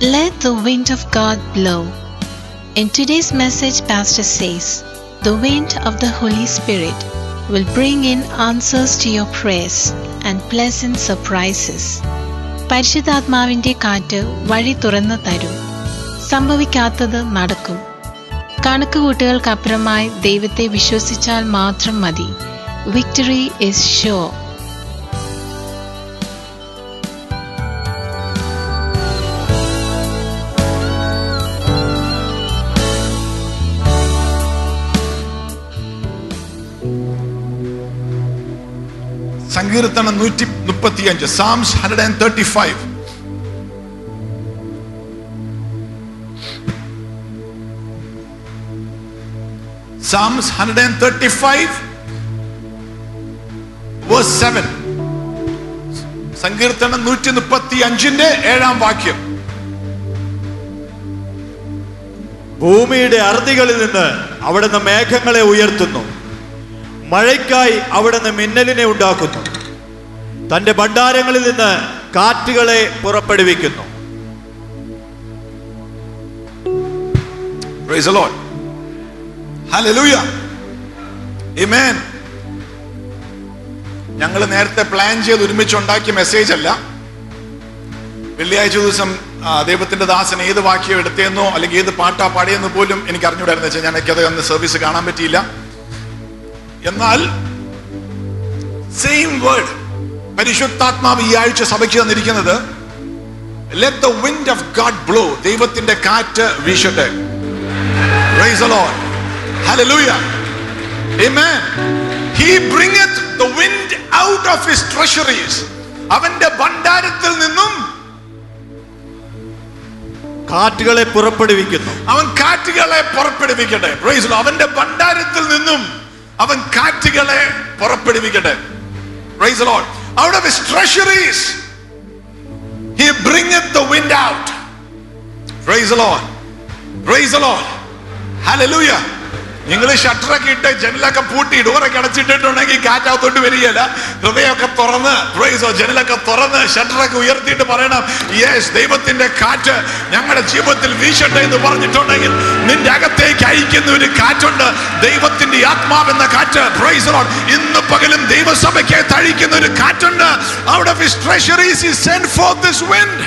Let the wind of God blow. In today's message, Pastor says, the wind of the Holy Spirit will bring in answers to your prayers and pleasant surprises. പരിശുദ്ധാത്മാവിന്റെ കാറ്റ് വഴി തുറന്നു തരും. സംഭവിക്കാത്തത് നടക്കും. കണക്കുകൂട്ടുകൾക്കപ്പുറമായി ദൈവത്തെ വിശ്വസിച്ചാൽ മാത്രം മതി. Victory is sure. സങ്കീർത്തനം 135, Psalms 135. Psalms 135 verse 7. സങ്കീർത്തനം 135 7-ാം വാക്യം. ഭൂമിയുടെ അറുതികളിൽ നിന്ന് അവിടുന്ന് മേഘങ്ങളെ ഉയർത്തുന്നു, മഴയ്ക്കായി അവിടുന്ന് മിന്നലിനെ ഉണ്ടാക്കുന്നു, തന്റെ ഭണ്ഡാരങ്ങളിൽ നിന്ന് കാറ്റുകളെ പുറപ്പെടുവിക്കുന്നു. Praise the Lord. Hallelujah. Amen. ഞങ്ങൾ നേരത്തെ പ്ലാൻ ചെയ്ത് ഒരുമിച്ച് ഉണ്ടാക്കിയ മെസ്സേജ് അല്ല. വെള്ളിയാഴ്ച ദിവസം ദൈവത്തിന്റെ ദാസൻ ഏത് വാക്യം എടുത്തേന്നോ അല്ലെങ്കിൽ ഏത് പാട്ടാ പാടിയെന്ന് പോലും എനിക്ക് അറിഞ്ഞൂടായിരുന്നു വെച്ചാൽ എനിക്കത് അന്ന് സർവീസ് കാണാൻ പറ്റിയില്ല. എന്നാൽ സെയിം വേർഡ് പരിശുദ്ധാത്മാവ് ഈ ആഴ്ച സഭയ്ക്ക് തന്നിരിക്കുന്നത്, let the wind of God blow. ദൈവത്തിന്റെ കാറ്റ് വീശട്ടെ. Praise the Lord. Hallelujah. Amen. He bringeth the wind out of his treasuries. അവന്റെ ഭണ്ഡാരത്തിൽ നിന്നും കാറ്റുകളെ പുറപ്പെടുവിക്കുന്നു. അവൻ കാറ്റുകളെ പുറപ്പെടുവിക്കട്ടെ. Praise the Lord. അവന്റെ ഭണ്ഡാരത്തിൽ നിന്നും അവൻ കാറ്റുകളെ പുറപ്പെടുവിക്കട്ടെ. Praise the Lord. Out of his treasuries he bringeth the wind out. Praise the Lord. Praise the Lord. Hallelujah. നിങ്ങൾ ഷട്ടറൊക്കെ ഇട്ട് ജനലൊക്കെ പൂട്ടി ഡോറൊക്കെ അടച്ചിട്ടിട്ടുണ്ടെങ്കിൽ കാറ്റകത്തോട്ട് വരികയില്ല. ഹൃദയമൊക്കെ തുറന്ന് ജനലൊക്കെ തുറന്ന് ഷട്ടറൊക്കെ ഉയർത്തിയിട്ട് പറയണം, യെസ്, ദൈവത്തിന്റെ കാറ്റ് ഞങ്ങളുടെ ജീവിതത്തിൽ വീശട്ടെ എന്ന് പറഞ്ഞിട്ടുണ്ടെങ്കിൽ നിന്റെ അകത്തേക്ക് അയക്കുന്ന ഒരു കാറ്റുണ്ട്, ദൈവത്തിന്റെ ആത്മാവെന്ന കാറ്റ്. Praise the Lord. ഇന്ന് പകലും ദൈവസഭയ്ക്ക് തഴിക്കുന്ന ഒരു കാറ്റുണ്ട്. Out of his treasuries he sent forth this wind.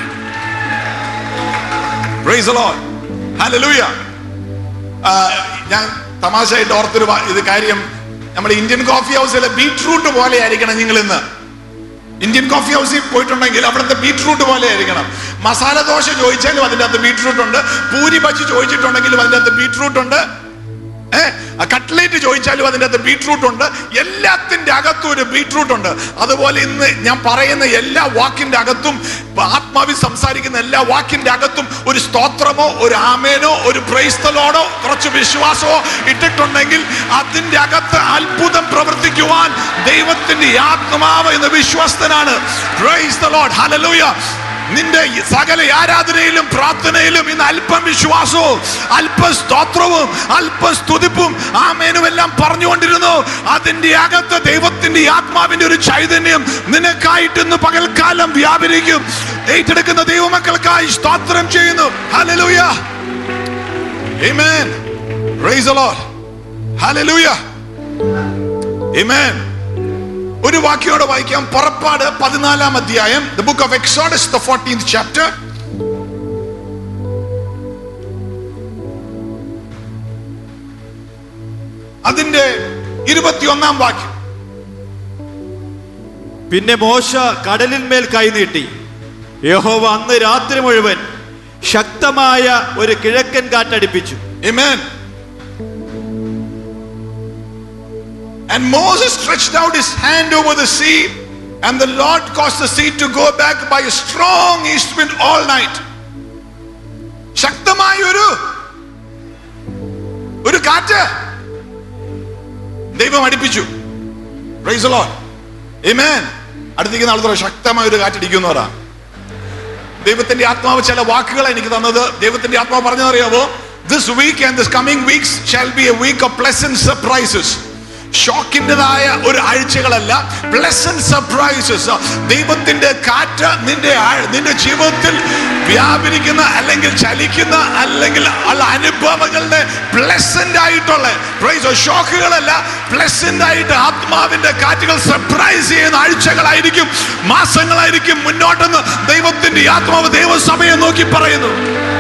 Praise the Lord. Hallelujah. ഞാൻ തമാശയായിട്ട് ഓർത്തൊരു ഇത് കാര്യം, നമ്മുടെ ഇന്ത്യൻ കോഫി ഹൗസിലെ ബീറ്റ്റൂട്ട് പോലെ ആയിരിക്കണം നിങ്ങൾ ഇന്ന്. ഇന്ത്യൻ കോഫി ഹൗസിൽ പോയിട്ടുണ്ടെങ്കിൽ അവിടുത്തെ ബീറ്റ്റൂട്ട് പോലെ ആയിരിക്കണം. മസാല ദോശ ചോദിച്ചാലും അതിൻ്റെ അകത്ത് ബീറ്റ്റൂട്ട് ഉണ്ട്, പൂരി ബജി ചോദിച്ചിട്ടുണ്ടെങ്കിലും അതിൻ്റെ അകത്ത് ബീറ്റ്റൂട്ട് ഉണ്ട്, കട്ട്ലേറ്റ് ചോദിച്ചാലും അതിൻ്റെ അകത്ത് ബീറ്റ്റൂട്ട് ഉണ്ട്. എല്ലാത്തിന്റെ അകത്തും ഒരു ബീറ്റ്റൂട്ട് ഉണ്ട്. അതുപോലെ ഇന്ന് ഞാൻ പറയുന്ന എല്ലാ വാക്കിന്റെ അകത്തും, ആത്മാവിൽ സംസാരിക്കുന്ന എല്ലാ വാക്കിന്റെ അകത്തും ഒരു സ്തോത്രമോ ഒരു ആമേനോ ഒരു പ്രൈസ് ദി ലോർഡോ കുറച്ച് വിശ്വാസമോ ഇട്ടിട്ടുണ്ടെങ്കിൽ അതിന്റെ അകത്ത് അത്ഭുതം പ്രവർത്തിക്കുവാൻ ദൈവത്തിന്റെ ആത്മാവ് എന്ന് വിശ്വസ്തനാണ്. Praise the Lord. ഹല്ലേലൂയ. നിന്റെ സകല ആരാധനയിലും പ്രാർത്ഥനയിലും ഇന്ന് അല്പം വിശ്വാസവും അല്പം സ്തോത്രവും അല്പം സ്തുതിപ്പും ആമേനും എല്ലാം പറഞ്ഞുകൊണ്ടിരുന്നു. അതിന്റെ അകത്ത് ദൈവത്തിന്റെ ആത്മാവിന്റെ ഒരു ചൈതന്യം നിനക്കായിട്ട് ഇന്ന് പകൽക്കാലം വ്യാപരിക്കും. ഏറ്റെടുക്കുന്ന ദൈവമക്കൾക്കായി സ്തോത്രം ചെയ്യുന്നു. Hallelujah. Amen. Praise the Lord. Hallelujah. Amen. ഒരു വാക്യോടെ വായിക്കാം. പുറപ്പാട് 14-ാം അധ്യായം, the book of Exodus, the 14th chapter. അതിന്റെ 21-ാം വാക്യം. പിന്നെ മോശ കടലിന്മേൽ കൈനീട്ടി, യഹോവ അന്ന് രാത്രി മുഴുവൻ ശക്തമായ ഒരു കിഴക്കൻ കാറ്റടിപ്പിച്ചു. Amen. And Moses stretched out his hand over the sea, and the Lord caused the sea to go back by a strong east wind all night. ശക്തമായ ഒരു കാറ്റ് ദൈവം അടിപ്പിച്ചു. Praise the Lord. Amen. അടുത്തേക്ക് നാളെ ശക്തമായ ഒരു കാറ്റടിക്കുന്നവരാ. ദൈവത്തിന്റെ ആത്മാവ് ചില വാക്കുകൾ എനിക്ക് തന്നത്. ദൈവത്തിന്റെ ആത്മാവ് പറഞ്ഞതറിയാവോ? This week and this coming weeks shall be a week of pleasant surprises. ഷോക്കിൻ്റെതായ ഒരു ആഴ്ചകളല്ല, പ്ലസന്റ് സർപ്രൈസസ്. ദൈവത്തിന്റെ കാറ്റ് നിന്റെ ജീവിതത്തിൽ വ്യാപരിക്കുന്ന അല്ലെങ്കിൽ ചലിക്കുന്ന അല്ലെങ്കിൽ അനുഭവങ്ങളുടെ പ്ലസന്റ് ആയിട്ടുള്ള ഷോക്കുകളല്ല, പ്ലസന്റ് ആയിട്ട് ആത്മാവിന്റെ കാറ്റുകൾ സർപ്രൈസ് ചെയ്യുന്ന ആഴ്ചകളായിരിക്കും, മാസങ്ങളായിരിക്കും മുന്നോട്ടെന്ന് ദൈവത്തിന്റെ ആത്മാവ് ദൈവസഭയെ നോക്കി പറയുന്നു.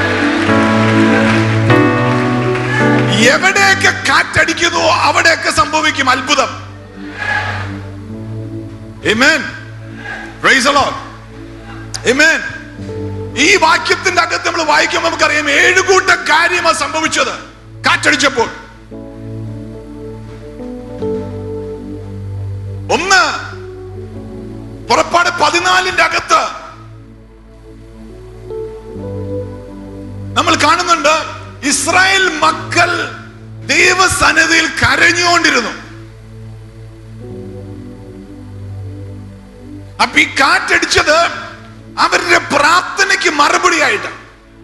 എവിടെയൊക്കെ കാറ്റടിക്കുന്നുവോ അവിടെയൊക്കെ സംഭവിക്കും അത്ഭുതം. Amen. Praise the Lord. Amen. ഈ വാക്യത്തിന്റെ അകത്ത് നമ്മൾ വായിക്കുമ്പോൾ നമുക്കറിയാം 7 കൂട്ടം കാര്യമാണ് സംഭവിച്ചത് കാറ്റടിച്ചപ്പോൾ. ഒന്ന്, പുറപ്പാട് 14 അകത്ത് നമ്മൾ കാണുന്നുണ്ട്, ഇസ്രായേൽ മക്കൾ ദൈവസന്നിധിയിൽ കരഞ്ഞുകൊണ്ടിരുന്നു. അപ്പൊ ഈ കാറ്റടിച്ചത് അവരുടെ പ്രാർത്ഥനയ്ക്ക് മറുപടിയായിട്ട്.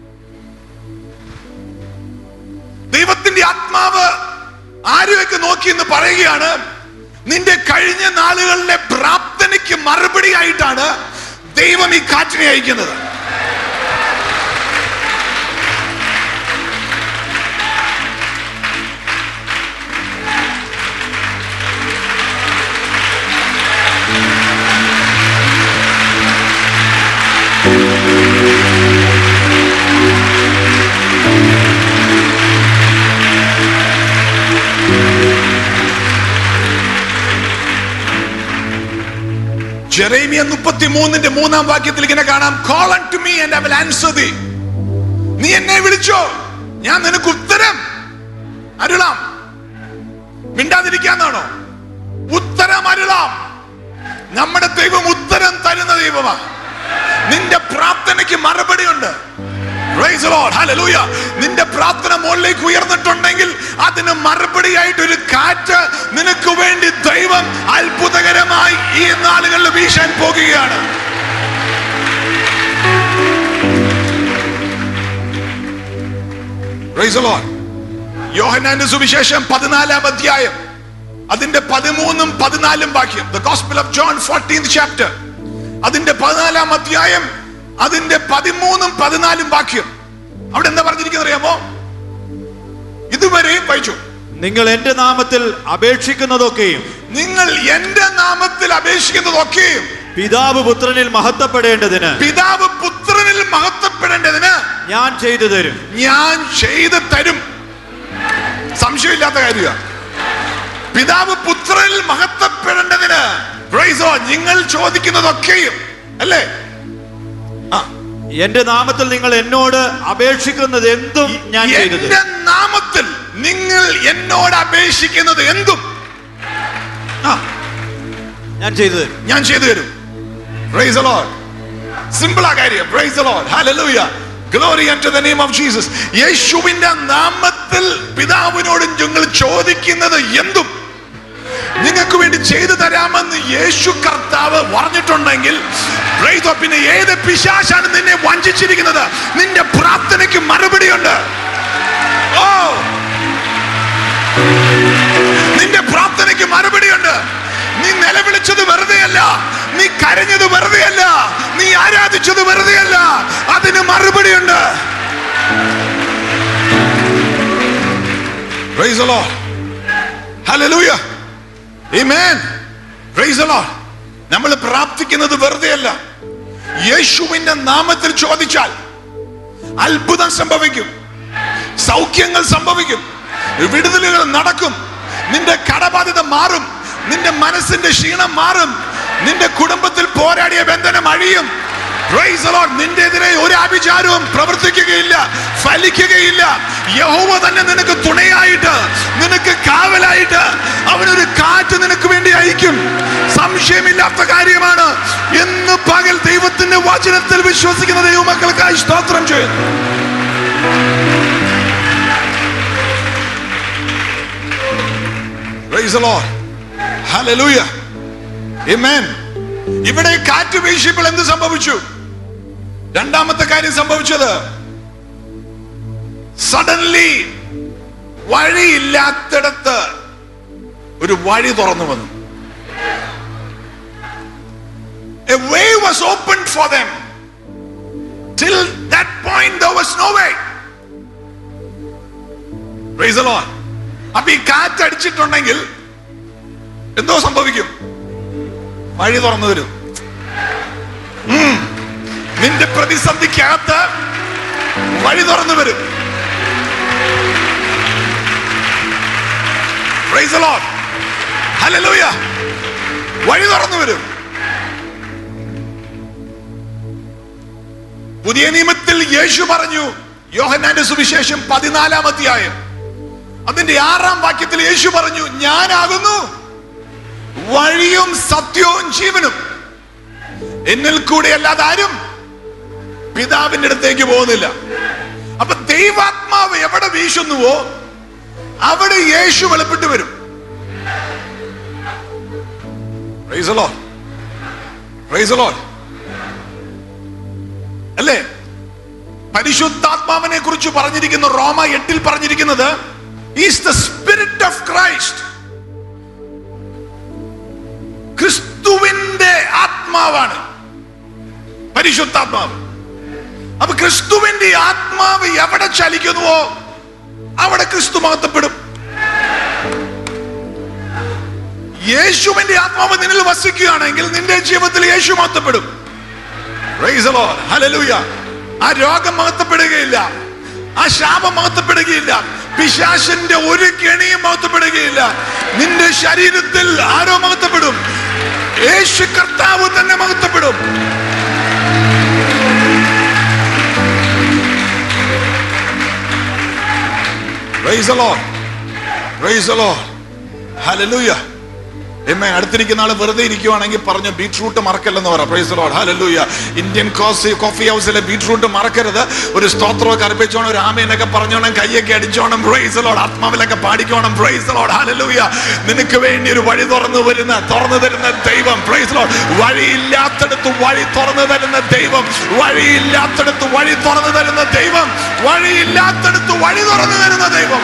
ദൈവത്തിന്റെ ആത്മാവ് ആരെയൊക്കെ നോക്കി എന്ന് പറയുകയാണ്, നിന്റെ കഴിഞ്ഞ നാളുകളിലെ പ്രാർത്ഥനയ്ക്ക് മറുപടിയായിട്ടാണ് ദൈവം ഈ കാറ്റിനെ അയക്കുന്നത്. ജെറേമിയ 33 3-ാം വാക്യത്തിൽ ഇങ്ങനെ കാണാം, call unto me and I will answer thee. നീ എന്നെ വിളിച്ചോ, ഞാൻ നിനക്ക് ഉത്തരം അരുളാം. മിണ്ടാതിരിക്കാന്നാണോ? ഉത്തരം അരുളാം. നമ്മുടെ ദൈവം ഉത്തരം തരുന്ന ദൈവമാണ്. നിന്റെ പ്രാർത്ഥനയ്ക്ക് മറുപടി ഉണ്ട്. Praise the Lord. Hallelujah. നിന്റെ പ്രാർത്ഥന മുകളിലേക്ക് ഉയർന്നിട്ടുണ്ടെങ്കിൽ അതിന് മറുപടിയായിട്ട് ഒരു കാറ്റ് നിനക്ക് വേണ്ടി ദൈവം അത്ഭുതകരമായി ഈ നാളുകളിൽ വീശാൻ പോകുകയാണ്. Praise the Lord. യോഹന്നാന്റെ സുവിശേഷം 14-ാം അധ്യായം അതിന്റെ 13-ഉം 14-ഉം വാക്യം. The Gospel of John 14th chapter അതിന്റെ 14-ാം അധ്യായം അതിന്റെ 13-ഉം 14-ഉം വാക്യം. അവിടെ എന്താ പറഞ്ഞിരിക്കുന്നത് അറിയാമോ? ഇതുവരെ വായിച്ചു, നിങ്ങൾ എന്റെ നാമത്തിൽ അപേക്ഷിക്കുന്നതൊക്കെയും പിതാവ് പുത്രനിൽ മഹത്വപ്പെടേണ്ടതിന് ഞാൻ ചെയ്തു തരും. സംശയമില്ലാത്ത കാര്യമാണ്. പിതാവ് പുത്രനിൽ മഹത്വപ്പെടേണ്ടതിന് നിങ്ങൾ ചോദിക്കുന്നതൊക്കെയും അല്ലേ, എന്റെ നാമത്തിൽ നിങ്ങൾ എന്നോട് അപേക്ഷിക്കുന്നത് എന്തും ഞാൻ ചെയ്തു തരും. എന്റെ നാമത്തിൽ നിങ്ങൾ എന്നോട് അപേക്ഷിക്കുന്നത് എന്തും ഞാൻ ചെയ്തു തരും. Praise the Lord. സിമ്പിൾ ആ കാര്യം. Praise the Lord. Hallelujah. Glory unto the name of Jesus. യേശുവിന്റെ നാമത്തിൽ പിതാവിനോട് നിങ്ങൾ ചോദിക്കുന്നത് എന്തും നിങ്ങൾക്ക് വേണ്ടി ചെയ്തു തരാമെന്ന് യേശു കർത്താവ് പറഞ്ഞിട്ടുണ്ടെങ്കിൽ പിന്നെ ഏത് പിശാചാണ് നിന്നെ വഞ്ചിച്ചിരിക്കുന്നത്? നിന്റെ പ്രാർത്ഥനയ്ക്ക് മറുപടിയുണ്ട്. ഓ, നിന്റെ പ്രാർത്ഥനയ്ക്ക് മറുപടിയുണ്ട്. നീ നിലവിളിച്ചത് വെറുതെയല്ല, നീ കരഞ്ഞത് വെറുതെയല്ല, നീ ആരാധിച്ചത് വെറുതെയല്ല, അതിന് മറുപടിയുണ്ട്. Praise the Lord. Hallelujah. Amen. Praise the Lord. നമ്മൾ പ്രാർത്ഥിക്കുന്നത് വെറുതെയല്ല. യേശുവിന്റെ നാമത്തിൽ ചോദിച്ചാൽ അത്ഭുതം സംഭവിക്കും, സൗഖ്യങ്ങൾ സംഭവിക്കും, വിടുതലുകൾ നടക്കും, നിന്റെ കടബാധ്യത മാറും, നിന്റെ മനസ്സിന്റെ ക്ഷീണം മാറും, നിന്റെ കുടുംബത്തിൽ പോരാടിയ ബന്ധനം അഴിയും. Praise the Lord. നിന്റെ എതിരെ ഒരു ആഭിചാരവും പ്രവർത്തിക്കുകയില്ല, ഫലിക്കുകയില്ല. യഹോവ തന്നെ നിനക്ക് തുണയായിട്ട്, നിനക്ക് കാവലായിട്ട് അവനൊരു കാറ്റ് നിനക്ക് വേണ്ടി അയക്കും. സംശയമില്ലാത്ത കാര്യമാണ്. ഇന്ന് പകൽ ദൈവത്തിന്റെ വചനത്തിൽ വിശ്വസിക്കുന്ന ദൈവമക്കൾക്കായി സ്തോത്രം ചെയ്യുന്നു. Praise the Lord. Hallelujah. Amen. ഇവിടെ കാറ്റ് വീശിയപ്പോൾ എന്ത് സംഭവിച്ചു? രണ്ടാമത്തെ കാര്യം സംഭവിച്ചത്, സഡൻലി വഴിയില്ലാത്തിടത്ത് ഒരു വഴി തുറന്നു വന്നു. A way was opened for them. Till that point there was no way. Praise the Lord. അപ്പൊ ഈ കാറ്റടിച്ചിട്ടുണ്ടെങ്കിൽ എന്തോ സംഭവിക്കും? വഴി തുറന്നു വരും. നിന്റെ പ്രതിസന്ധിക്കകത്ത് വഴി തുറന്നു വരും. Praise the Lord. Hallelujah. വഴി തുറന്നു വരും. പുതിയ നിയമത്തിൽ യേശു പറഞ്ഞു, യോഹന്നാന്റെ സുവിശേഷം 14-ാം അധ്യായം അതിന്റെ 6-ാം വാക്യത്തിൽ യേശു പറഞ്ഞു, ഞാനാകുന്നു വഴിയും സത്യവും ജീവനും, എന്നിൽ കൂടെ അല്ലാതെ ആരും പിതാവിന്റെ അടുത്തേക്ക് പോകുന്നില്ല. അപ്പൊ ദൈവാത്മാവ് എവിടെ വീശുന്നുവോ അവിടെ യേശു വെളിപ്പെട്ട് വരും. Praise the Lord. Praise the Lord. അല്ലേ? പരിശുദ്ധാത്മാവിനെ കുറിച്ച് പറഞ്ഞിരിക്കുന്ന റോമ 8 പറഞ്ഞിരിക്കുന്നത് is the spirit of Christ. ക്രിസ്തുവിന്റെ ആത്മാവാണ് പരിശുദ്ധാത്മാവ്. അപ്പൊ ക്രിസ്തുവിന്റെ ആത്മാവ് എവിടെ ചലിക്കുന്നുവോ അവിടെ ക്രിസ്തു മഹത്വപ്പെടും. യേശുവിന്റെ ആത്മാവ് നിന്നിൽ വസിക്കുകയാണെങ്കിൽ നിന്റെ ജീവിതത്തിൽ യേശു മഹത്വപ്പെടും. Praise the Lord. Hallelujah. ആ രോഗം മഹത്വപ്പെടുകയില്ല, ആ ശാപം മഹത്വപ്പെടുകയില്ല, പിശാചിന്റെ ഒരു കെണിയും മഹത്വപ്പെടുകയില്ല. നിന്റെ ശരീരത്തിൽ ആരോ മഹത്വപ്പെടും? യേശു കർത്താവ് തന്നെ മഹത്വപ്പെടും. Praise the Lord. Praise the Lord. Hallelujah. Amen. അടുത്തിരിക്കുന്ന ആള് വെറുതെ ഇരിക്കുവാണെങ്കിൽ പറഞ്ഞു ബീറ്റ്റൂട്ട് മറക്കല്ലെന്ന് പറ. Praise the Lord. Hallelujah. Indian coffee ഹൗസിലെ ബീറ്റ്റൂട്ട് മറക്കരുത്. ഒരു സ്തോത്രമൊക്കെ അർപ്പിച്ചോണം, ഒരു ആമേനൊക്കെ പറഞ്ഞോണം, കയ്യൊക്കെ അടിച്ചോണം. Praise the Lord. ആത്മാവിലൊക്കെ പാടിക്കോണം. Praise the Lord. Hallelujah. നിനക്ക് വേണ്ടി ഒരു വഴി തുറന്നു തരുന്ന ദൈവം. Praise the Lord. വഴിയില്ലാത്തടത്ത് വഴി തുറന്നു തരുന്ന ദൈവം. വഴിയില്ലാത്തടത്ത് വഴി തുറന്നു തരുന്ന ദൈവം. വഴിയില്ലാത്തടത്ത് വഴി തുറന്നു തരുന്ന ദൈവം.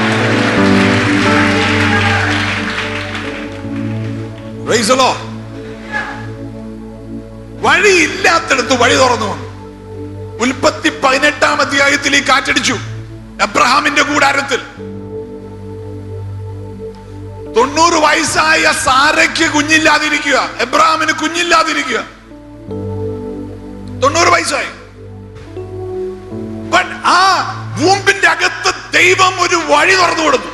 Praise the Lord. വഴിയില്ലാത്തടത്ത് വഴി തുറന്നു വന്നു. ഉൽപ്പത്തി 18-ാം അധ്യായത്തിൽ ഈ കാറ്റടിച്ചു അബ്രഹാമിന്റെ കൂടാരത്തിൽ. 90 വയസ്സായ സാരയ്ക്ക് കുഞ്ഞില്ലാതിരിക്കുക, എബ്രഹാമിന് കുഞ്ഞില്ലാതിരിക്കുക. 90 വയസ്സായി. ആ വൂമ്പിന്റെ അകത്ത് ദൈവം ഒരു വഴി തുറന്നു കൊടുത്തു.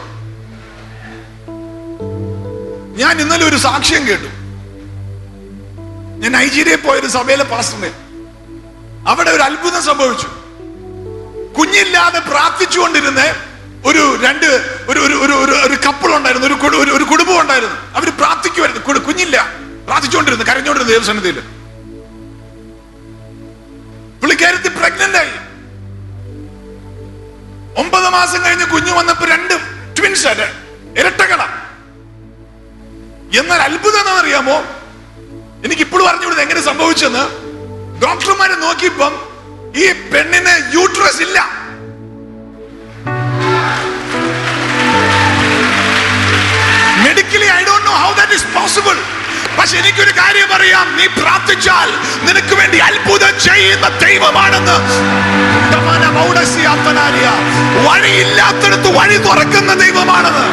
ഞാൻ ഇന്നലെ ഒരു സാക്ഷ്യം കേട്ടു. ഞാൻ നൈജീരിയയിൽ പോയൊരു സഭയിലെ പാസ്റ്ററിനെ, അവിടെ ഒരു അത്ഭുതം സംഭവിച്ചു. കുഞ്ഞില്ലാതെ പ്രാർത്ഥിച്ചുകൊണ്ടിരുന്ന ഒരു കപ്പിൾ ഉണ്ടായിരുന്നു, ഒരു കുടുംബം ഉണ്ടായിരുന്നു. അവര് പ്രാർത്ഥിക്കുമായിരുന്നു, കുഞ്ഞില്ല, പ്രാർത്ഥിച്ചുകൊണ്ടിരുന്നു, കരഞ്ഞുകൊണ്ടിരുന്നു ദൈവസന്നിധിയിൽ. പുള്ളിക്കാരത്തി പ്രഗ്നന്റ് ആയി. 9 മാസം കഴിഞ്ഞ് കുഞ്ഞു വന്നപ്പോ 2 ട്വിൻസ്, ഇരട്ടകളാ. എന്നാൽ അത്ഭുതം എന്താണെന്നറിയാമോ? എനിക്ക് ഇപ്പോഴും അറിഞ്ഞുകൂടുന്നത് എങ്ങനെ സംഭവിച്ചെന്ന്. ഡോക്ടർമാരെ നോക്കിയപ്പം ഈ പെണ്ണിന് യൂട്രസ് ഇല്ല. Medically I don't know how that is possible. പക്ഷെ എനിക്കൊരു കാര്യം അറിയാം, നീ പ്രാർത്ഥിച്ചാൽ നിനക്ക് വേണ്ടി അത്ഭുതം ചെയ്യുന്ന ദൈവമാണെന്ന്. വഴിയില്ലാത്തടത്ത് വഴി തുറക്കുന്ന ദൈവമാണെന്ന്.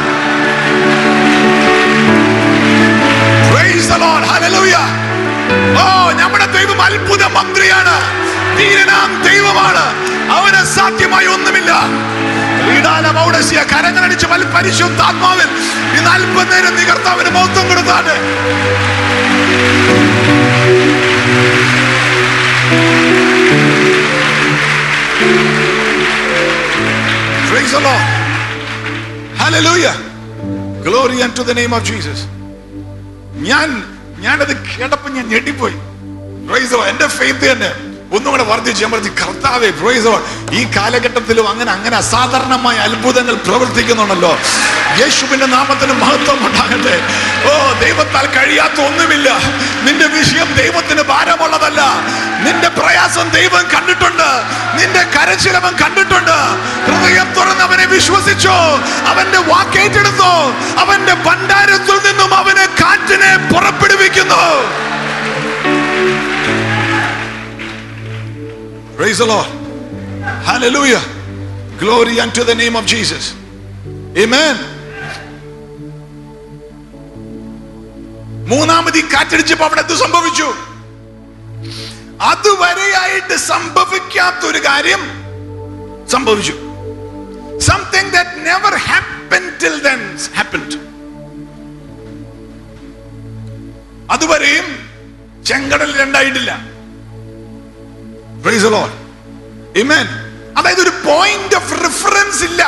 Praise the Lord. Hallelujah. നമ്മുടെ ദൈവം അത്ഭുത മന്ത്രിയാണ്, ധീരനാം ദൈവമാണ്. അവന് സാധ്യമായി ഒന്നുമില്ല. കരങ്ങളടിച്ച് പരിശുദ്ധാത്മാവിൽ ഇന്ന് അല്പനേരം നീ കർത്താവിന് മഹത്വം കൊടുത്താണ്. Praise the Lord. Hallelujah. Glory unto the name of Jesus. ഞാനത് കേട്ടപ്പോ ഞാൻ ഞെട്ടിപ്പോയി. Praise the Lord. എന്റെ ഫെയ്ത്ത് തന്നെ ഒന്നും കൂടെ വർദ്ധിച്ചു. ഞാൻ പറഞ്ഞു, കർത്താവേ, പ്രൈസ് ദി ലോർഡ്, ഈ കാലഘട്ടത്തിലും അങ്ങനെ അസാധാരണമായ അത്ഭുതങ്ങൾ പ്രവർത്തിക്കുന്നുണ്ടല്ലോ. യേശുവിന്റെ നാമത്തിന് മഹത്വം ഉണ്ടാകട്ടെ. ദൈവത്താൽ കഴിയാത്ത ഒന്നുമില്ല. നിന്റെ വിഷയം ദൈവത്തിന് ഭാരമുള്ളതല്ല. നിന്റെ പ്രയാസം ദൈവം കണ്ടിട്ടുണ്ട്. നിന്റെ കരച്ചിലവൻ കണ്ടിട്ടുണ്ട്. ഹൃദയം തുറന്ന് അവനെ വിശ്വസിച്ചോ, അവന്റെ വാക്കേറ്റെടുത്തോ, അവന്റെ ഭണ്ഡാരത്തിൽ Praise the Lord. Hallelujah. Glory unto the name of Jesus. Amen. മൂന്നാമത് ഈ കാറ്റടിച്ചപ്പോ അവിടെ എന്ത് സംഭവിച്ചു? അതുവരെയായിട്ട് സംഭവിക്കാത്തൊരു കാര്യം സംഭവിച്ചു. Something that never happened till then happened. അതുവരെയും ചെങ്കടൽ രണ്ടായിട്ടില്ല. Praise the Lord. Amen. അതായത് ഒരു പോയിന്റ് ഓഫ് റെഫറൻസ് ഇല്ല.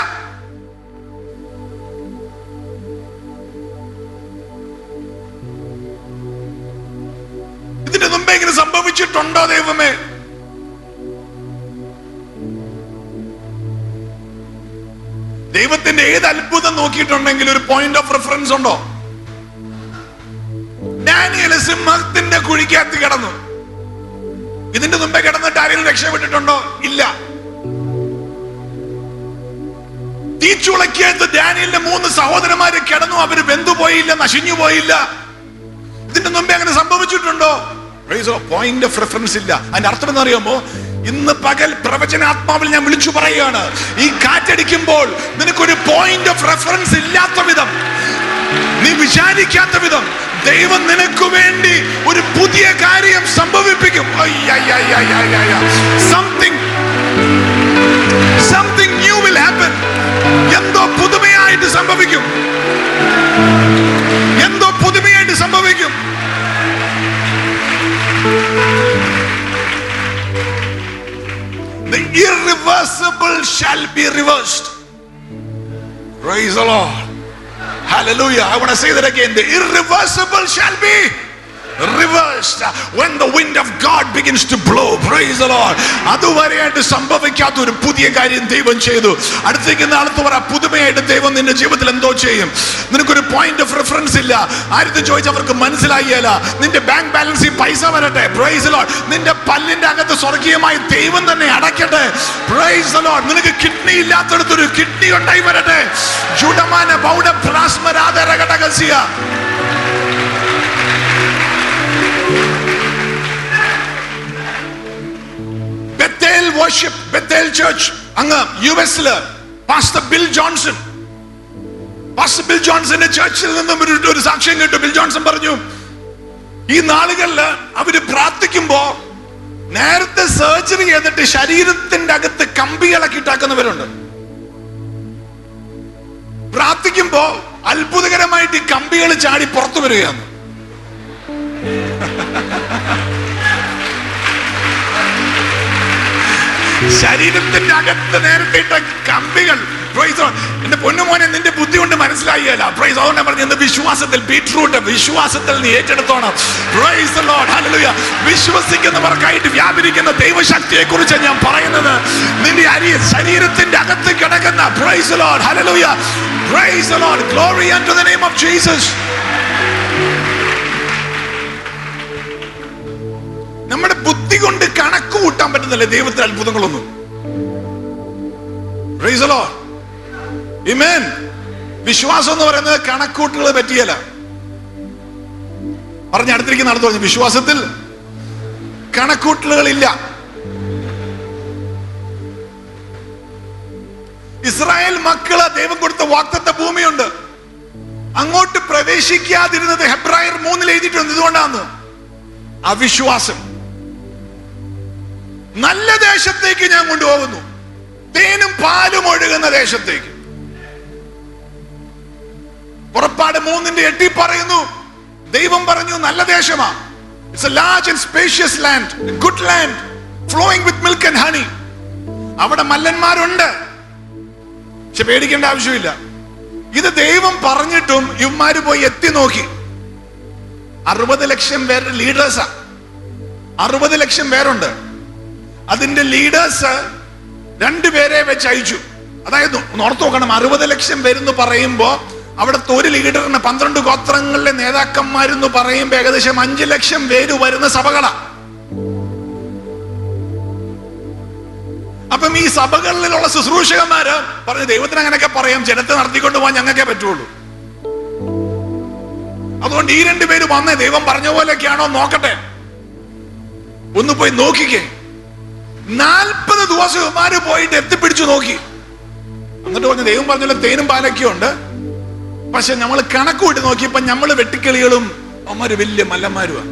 ഇതിന്റെ മുമ്പേ ഇങ്ങനെ സംഭവിച്ചിട്ടുണ്ടോ ദൈവമേ? ദൈവത്തിന്റെ ഏത് അത്ഭുതം നോക്കിയിട്ടുണ്ടെങ്കിൽ ഒരു പോയിന്റ് ഓഫ് റെഫറൻസ് ഉണ്ടോ? ഡാനിയേൽ സിംഹത്തിന്റെ കുഴിക്കകത്ത് കിടന്നു. ഇതിന്റെ മുമ്പേ കിടന്നിട്ട് ആരെങ്കിലും രക്ഷപ്പെട്ടിട്ടുണ്ടോ? ഇല്ല. തീച്ചുളക്കകത്ത് ഡാനിയേലിന്റെ 3 സഹോദരന്മാര് കിടന്നു. അവര് വെന്തുപോയില്ല, നശിഞ്ഞു പോയില്ല. ഇതിന്റെ മുമ്പേ അങ്ങനെ സംഭവിച്ചിട്ടുണ്ടോ? പോയിന്റ് ഓഫ് റെഫറൻസ് ഇല്ല. അതിന്റെ അർത്ഥം എന്ന് അറിയാമോ? ഇന്ന് പകൽ പ്രവചനാത്മാവിൽ ഞാൻ വിളിച്ചു പറയുകയാണ്, ഈ കാറ്റടിക്കുമ്പോൾ നിനക്കൊരു പോയിന്റ് ഓഫ് റെഫറൻസ് ഇല്ലാത്ത വിധം, നീ വിചാരിക്കാത്ത വിധം ദൈവം നിനക്ക് വേണ്ടി ഒരു പുതിയ കാര്യം സംഭവിപ്പിക്കും. Something new will happen. എന്തോ പുതുമയായിട്ട് സംഭവിക്കും. എന്തോ പുതുമയായിട്ട് സംഭവിക്കും. The irreversible shall be reversed. Praise the Lord. Hallelujah. I want to say that again. The irreversible shall be reversed when the wind of God begins to blow. Praise the Lord. അതുവരെയായിട്ട് സംഭവിക്കാത്ത ഒരു പുതിയ കാര്യം ദൈവം ചെയ്തു. അടുത്തേക്ക് നാളത്തെ പറ, പുതുമയായിട്ട് ദൈവം നിന്റെ ജീവിതത്തിൽ എന്തോ ചെയ്യും. നിനക്കൊരു പോയിന്റ് ഓഫ് റെഫറൻസ് ഇല്ല. ആരുടെ ചോദിച്ചാൽ അവർക്ക് മനസ്സിലായില്ല. നിന്റെ ബാങ്ക് ബാലൻസിൽ പൈസ വരട്ടെ. Praise the Lord. നിന്റെ പല്ലിന്റെ അകത്ത് സ്വർഗീയമായി ദൈവം തന്നെ അടയ്ക്കട്ടെ. Praise the Lord. നിനക്ക് കിഡ്നി ഇല്ലാത്തടത്തൊരു കിഡ്നി ഉണ്ടായി വരട്ടെ. ജുഡമാന ബൗഡ പ്ലാസ്മരാദരകടകസിയ. Bethel worship, Bethel church അങ്ങ് യുഎസില് pastor Bill Johnson, pastor Bill ജോൺസന്റെ ചർച്ചിൽ നിന്നും ഒരു സാക്ഷ്യം കേട്ടു. ബിൽ ജോൺസൺ പറഞ്ഞു, ഈ നാളുകളില് അവര് പ്രാർത്ഥിക്കുമ്പോ നേരത്തെ സർജറി ചെയ്തിട്ട് ശരീരത്തിന്റെ അകത്ത് കമ്പികളൊക്കെ ഇട്ടാക്കുന്നവരുണ്ട്. പ്രാർത്ഥിക്കുമ്പോ അത്ഭുതകരമായിട്ട് ഈ കമ്പികൾ ചാടി പുറത്തു വരികയാണ്. ശരീരത്തിന്റെ അകത്ത് നേരത്തെ ഇട്ട കമ്പികൾ. എന്റെ പൊന്നുമോനെ, നിന്റെ ബുദ്ധി കൊണ്ട് മനസ്സിലായില്ല. പ്രൈസ്. അതുകൊണ്ട് പറഞ്ഞു, വിശ്വാസത്തിൽ ബീറ്റ്റൂട്ട്, വിശ്വാസത്തിൽ നീ ഏറ്റെടുത്തോണം. Praise the Lord. ഹല്ലേലൂയ. വിശ്വസിക്കുന്നവർക്കായിട്ട് വ്യാപരിക്കുന്ന ദൈവശക്തിയെ കുറിച്ച് ഞാൻ പറയുന്നത്. നിന്റെ ശരീരത്തിന്റെ അകത്ത് കിടക്കുന്ന, praise the Lord, hallelujah, praise the Lord, glory unto the name of Jesus. നമ്മുടെ ബുദ്ധി കൊണ്ട് കണക്ക് കൂട്ടാൻ പറ്റുന്നില്ല ദൈവത്തിന്റെ അത്ഭുതങ്ങളൊന്നും. Praise the Lord. ആമേൻ. വിശ്വാസം എന്ന് പറയുന്നത് കണക്കൂട്ടുകൾ പറ്റിയല്ല. പറഞ്ഞ അടുത്തിരിക്കുന്ന ആൾ പറഞ്ഞു, വിശ്വാസത്തിൽ കണക്കൂട്ടലുകളില്ല. ഇസ്രായേൽ മക്കള് ദൈവം കൊടുത്ത വാഗ്ദത്ത ഭൂമിയുണ്ട്. അങ്ങോട്ട് പ്രവേശിക്കാതിരുന്നത് ഹെബ്രായർ 3 എഴുതിയിട്ടുണ്ട്. ഇതുകൊണ്ടാണ് അവിശ്വാസം. നല്ല ദേശത്തേക്ക് ഞാൻ കൊണ്ടുപോകുന്നു, തേനും പാലും ഒഴുകുന്ന ദേശത്തേക്ക്. പുറപ്പാട് 3:8 പറയുന്നു, ദൈവം പറഞ്ഞു നല്ല ദേശമാ. It's a large and spacious land, a good land, flowing with milk and honey. അവിടെ മല്ലന്മാരുണ്ട്, പക്ഷെ പേടിക്കേണ്ട ആവശ്യമില്ല. ഇത് ദൈവം പറഞ്ഞിട്ടും ഇവന്മാര് പോയി എത്തി നോക്കി. 60 ലക്ഷം പേരുടെ ലീഡേഴ്സാ. 60 ലക്ഷം പേരുണ്ട്. അതിന്റെ ലീഡേഴ്സ് 2 പേരെ വെച്ച് അയച്ചു. അതായത് ഓർത്ത് നോക്കണം, 60 ലക്ഷം പേരെന്ന് പറയുമ്പോ അവിടുത്തെ ഒരു ലീഡറിന് 12 ഗോത്രങ്ങളിലെ നേതാക്കന്മാരെന്ന് പറയുമ്പോ ഏകദേശം 5 ലക്ഷം പേര് വരുന്ന സഭകളാ. അപ്പം ഈ സഭകളിലുള്ള ശുശ്രൂഷകന്മാര് പറഞ്ഞു, ദൈവത്തിന് അങ്ങനെയൊക്കെ പറയാം, ജനത്തെ നടത്തിക്കൊണ്ട് പോകാൻ ഞങ്ങൾക്കേ പറ്റുള്ളൂ. അതുകൊണ്ട് ഈ 2 പേര് വന്നേ, ദൈവം പറഞ്ഞ പോലെയൊക്കെയാണോ നോക്കട്ടെ, ഒന്ന് പോയി നോക്കിക്കേ. 40 ദിവസം ഇവന്മാര് പോയിട്ട് എത്തിപ്പിടിച്ചു നോക്കി. എന്നിട്ട് പറഞ്ഞു, ദൈവം പറഞ്ഞല്ലോ തേനും പാലൊക്കെയും ഉണ്ട്, പക്ഷെ നമ്മൾ കണക്ക് കൂട്ടി നോക്കിയപ്പോ നമ്മള് വെട്ടിക്കിളികളും അവന്മാര് വലിയ മല്ലന്മാരുവാ.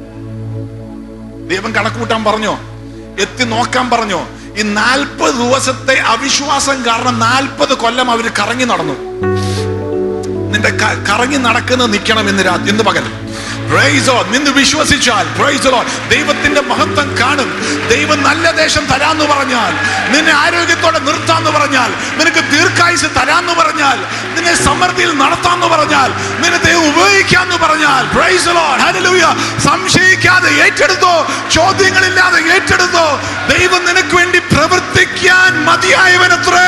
ദൈവം കണക്ക് കൂട്ടാൻ പറഞ്ഞോ? എത്തി നോക്കാൻ പറഞ്ഞോ? ഈ 40 ദിവസത്തെ അവിശ്വാസം കാരണം 40 കൊല്ലം അവര് കറങ്ങി നടന്നു. നിന്റെ കറങ്ങി നടക്കുന്നത് നിൽക്കണം ഇന്ന് പകൽ. Praise God. നിന്ന് വിശ്വസിച്ചാൽ praise the Lord, ദൈവത്തിന്റെ മഹത്വം കാണും. ദൈവം നല്ല ദേശം തരാന്ന് പറഞ്ഞാൽ, നിന്നെ ആരോഗ്യത്തോടെ നിർത്താന്ന് പറഞ്ഞാൽ, നിനക്ക് ദീർഘായുസ് തരാന്ന് പറഞ്ഞാൽ, നിന്നെ സമൃദ്ധിയിൽ നടത്താന്ന് പറഞ്ഞാൽ, നിന്നെ ദൈവം ഉപയോഗിക്കാന്ന് പറഞ്ഞാൽ, praise the Lord, hallelujah, സംശയിക്കാതെ ഏറ്റെടുത്തോ, ചോദ്യങ്ങളില്ലാതെ ഏറ്റെടുത്തോ. ദൈവം നിനക്ക് വേണ്ടി പ്രവർത്തിക്കാൻ മതിയായവനത്രേ.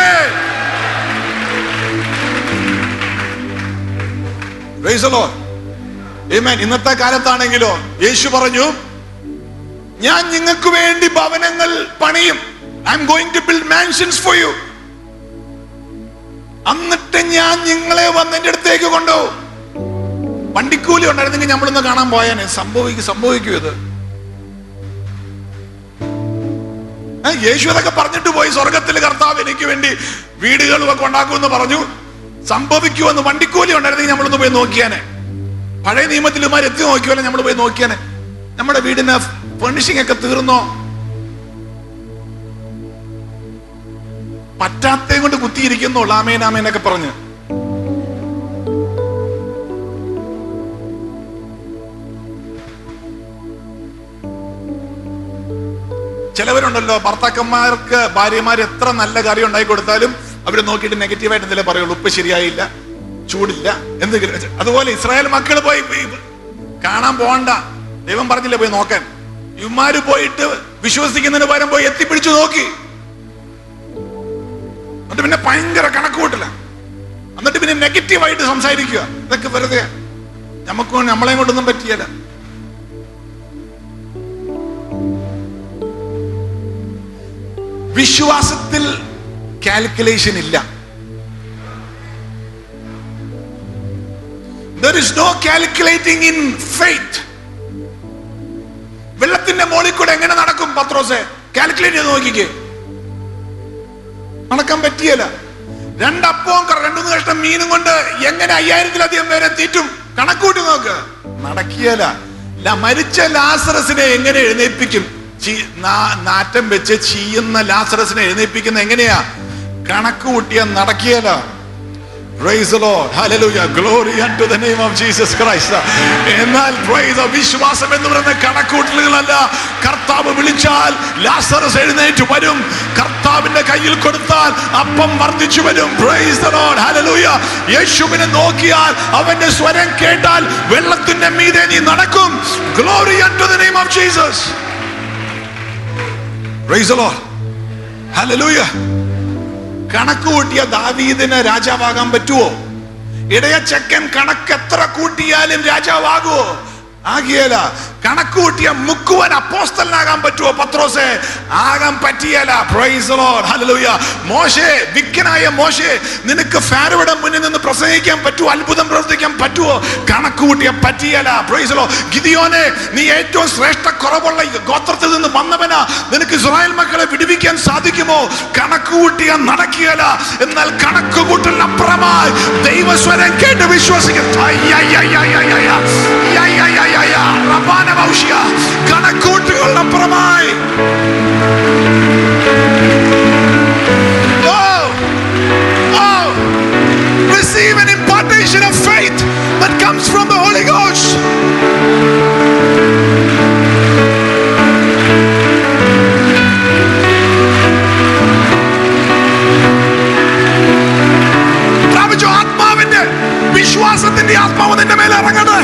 Praise the Lord. Amen. ഇന്നത്തെ കാലത്താണെങ്കിലോ യേശു പറഞ്ഞു, ഞാൻ നിങ്ങൾക്ക് വേണ്ടി ഭവനങ്ങൾ പണിയും. I am going to build mansions for you. എന്നിട്ട് ഞാൻ നിങ്ങളെ വന്ന് എന്റെ അടുത്തേക്ക് കൊണ്ടുപോകും. വണ്ടിക്കൂലി ഉണ്ടായിരുന്നെങ്കിൽ നമ്മളൊന്ന് കാണാൻ പോയാനെ. സംഭവിക്കൂ ഇത്. യേശു അതൊക്കെ പറഞ്ഞിട്ട് പോയി, സ്വർഗത്തിൽ കർത്താവ് എനിക്ക് വേണ്ടി വീടുകളും ഒക്കെ ഉണ്ടാക്കുമെന്ന് പറഞ്ഞു. സംഭവിക്കുമെന്ന് വണ്ടിക്കൂലി ഉണ്ടായിരുന്നെങ്കിൽ നമ്മളൊന്ന് പോയി നോക്കിയാനെ. പഴയ നിയമത്തിൽ ഇമാർ എത്തി നോക്കിയല്ലേ നമ്മൾ പോയി നോക്കിയാനെ. നമ്മുടെ വീടിന് ഫർണിഷിംഗ് ഒക്കെ തീർന്നോ? പറ്റാത്തേ കൊണ്ട് കുത്തിയിരിക്കുന്നു. ആമേൻ ആമേൻ ഒക്കെ പറഞ്ഞ് ചിലവരുണ്ടല്ലോ, ഭർത്താക്കന്മാർക്ക് ഭാര്യമാർ എത്ര നല്ല കറി ഉണ്ടാക്കി കൊടുത്താലും അവര് നോക്കിയിട്ട് നെഗറ്റീവായിട്ട് എന്തെങ്കിലും പറയുള്ളൂ. ഉപ്പ് ശരിയായില്ല, ചൂടില്ല, എന്തെങ്കിലും. അതുപോലെ ഇസ്രായേൽ മക്കൾ പോയി കാണാൻ പോകണ്ട, ദൈവം പറഞ്ഞില്ലേ പോയി നോക്കാൻ. ഇവന്മാര് പോയിട്ട് വിശ്വസിക്കുന്നതിന് പകരം പോയി എത്തിപ്പിടിച്ചു നോക്കി. എന്നിട്ട് പിന്നെ ഭയങ്കര കണക്കുകൂട്ടില്ല. എന്നിട്ട് പിന്നെ നെഗറ്റീവായിട്ട് സംസാരിക്കുക. ഇതൊക്കെ വെറുതെ നമ്മളെ കൊണ്ടൊന്നും പറ്റിയല്ല. വിശ്വാസത്തിൽ കാൽക്കുലേഷൻ ഇല്ല. There is no calculating in faith. വെള്ളത്തിന്റെ മോളിൽ കൂടെ എങ്ങനെ നടക്കും പത്രോസെ? കാൽക്കുലേറ്റ് ചെയ്ത് നോക്കിക്കേ, നടക്കാൻ പറ്റിയല്ല. 2 അപ്പവും 2 കഷ്ണം മീനും കൊണ്ട് എങ്ങനെ 5000-ലധികം പേരെ തീറ്റും? കണക്കൂട്ടി നോക്ക്, നടക്കിയല്ല. മരിച്ച ലാസറസിനെ എങ്ങനെ എഴുന്നേൽപ്പിക്കും? നാറ്റം വെച്ച് ചീയുന്ന ലാസറസിനെ എഴുന്നേൽപ്പിക്കുന്ന എങ്ങനെയാ? കണക്ക് കൂട്ടിയാ നടക്കിയല്ല. Praise the Lord. Hallelujah. Glory unto the name of Jesus Christ. എന്നാൽ praise, വിശ്വാസം എന്ന് പറയുന്ന കണക്കൂട്ടലുകളല്ല. കർത്താവ് വിളിച്ചാൽ ലാസറസ് എഴുന്നേറ്റ് വരും. കർത്താവിന്റെ കയ്യിൽ കൊടുത്താൽ അപ്പം വർദ്ധിച്ചു വരും. Praise the Lord. Hallelujah. യേശുവിനെ നോക്കിയാൽ, അവന്റെ സ്വരം കേട്ടാൽ വെള്ളത്തിന്റെ മീതെ നീ നടക്കും. Glory unto the name of Jesus. Praise the Lord. Hallelujah. കണക്ക് കൂട്ടിയ ദാവീദിന് രാജാവാകാൻ പറ്റുമോ? ഇടയ ചെക്കൻ കണക്ക് എത്ര കൂട്ടിയാലും രാജാവാകുമോ? ആകിയല്ല. കണക്ക് കൂട്ടിയ മുക്കുവൻ അപ്പോസ്തലനാകാൻ പറ്റുമോ? പത്രോസെ ആകാൻ പറ്റിയല്ല. Praise the Lord. ഹല്ലേലൂയ. മോശെ, വിക്കനായ മോശെ, നിനക്ക് ഫാരോയുടെ മുന്നിൽ നിന്ന് പ്രസംഗിക്കാൻ പറ്റുമോ? അത്ഭുതം പ്രവർത്തിക്കാൻ പറ്റുമോ? കണക്ക് കൂട്ടിയ പറ്റിയല്ല. Praise the Lord. ഗിദിയോനെ, നീ ഏറ്റവും ശ്രേഷ്ഠ കുറവുള്ള ഗോത്രത്തിൽ നിന്ന് വന്നവനാ, നിനക്ക് ഇസ്രായേൽ മക്കളെ വിടുവിക്കാൻ സാധിക്കുമോ? കണക്ക് കൂട്ടിയ നടക്കിയല്ല. എന്നാൽ കണക്ക് കൂട്ടലിനപ്പുറമായി ദൈവസ്വരം കേട്ട് വിശ്വസിക്കും. കണക്കൂട്ടുകളിനപ്പുറമായി receive an impartation of faith that comes from the Holy Ghost. പ്രാപിച്ചോ ആത്മാവിന്റെ വിശ്വാസത്തിന്റെ ആത്മാവ് നിന്റെ മേലെ ഇറങ്ങട്ടെ.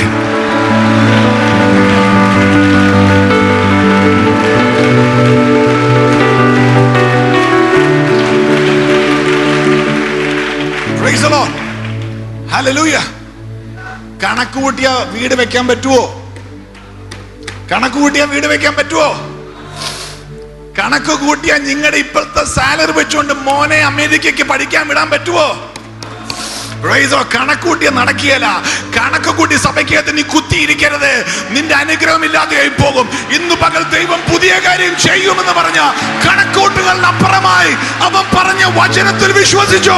Praise the Lord. Hallelujah. കണക്ക് കൂട്ടിയ വീട് വെക്കാൻ പറ്റുമോ? കണക്ക് കൂട്ടിയ വീട് വെക്കാൻ പറ്റുമോ? കണക്ക് കൂട്ടിയ നിങ്ങളുടെ ഇപ്പോഴത്തെ സാലറി വെച്ചുകൊണ്ട് മോനെ അമേരിക്കയ്ക്ക് പഠിക്കാൻ വിടാൻ പറ്റുമോ? കണക്കൂട്ടിയ നടക്കിയല്ല. കണക്ക് കൂട്ടി സഭയ്ക്കകത്ത് നീ കുത്തിയിരിക്കരുത്, നിന്റെ അനുഗ്രഹം ഇല്ലാതെയായി പോകും. ഇന്ന് പകൽ ദൈവം പുതിയ കാര്യം ചെയ്യുമെന്ന് പറഞ്ഞ കണക്കൂട്ടുകളിൽ അപ്പുറമായി അവൻ പറഞ്ഞ വചനത്തിൽ വിശ്വസിച്ചോ?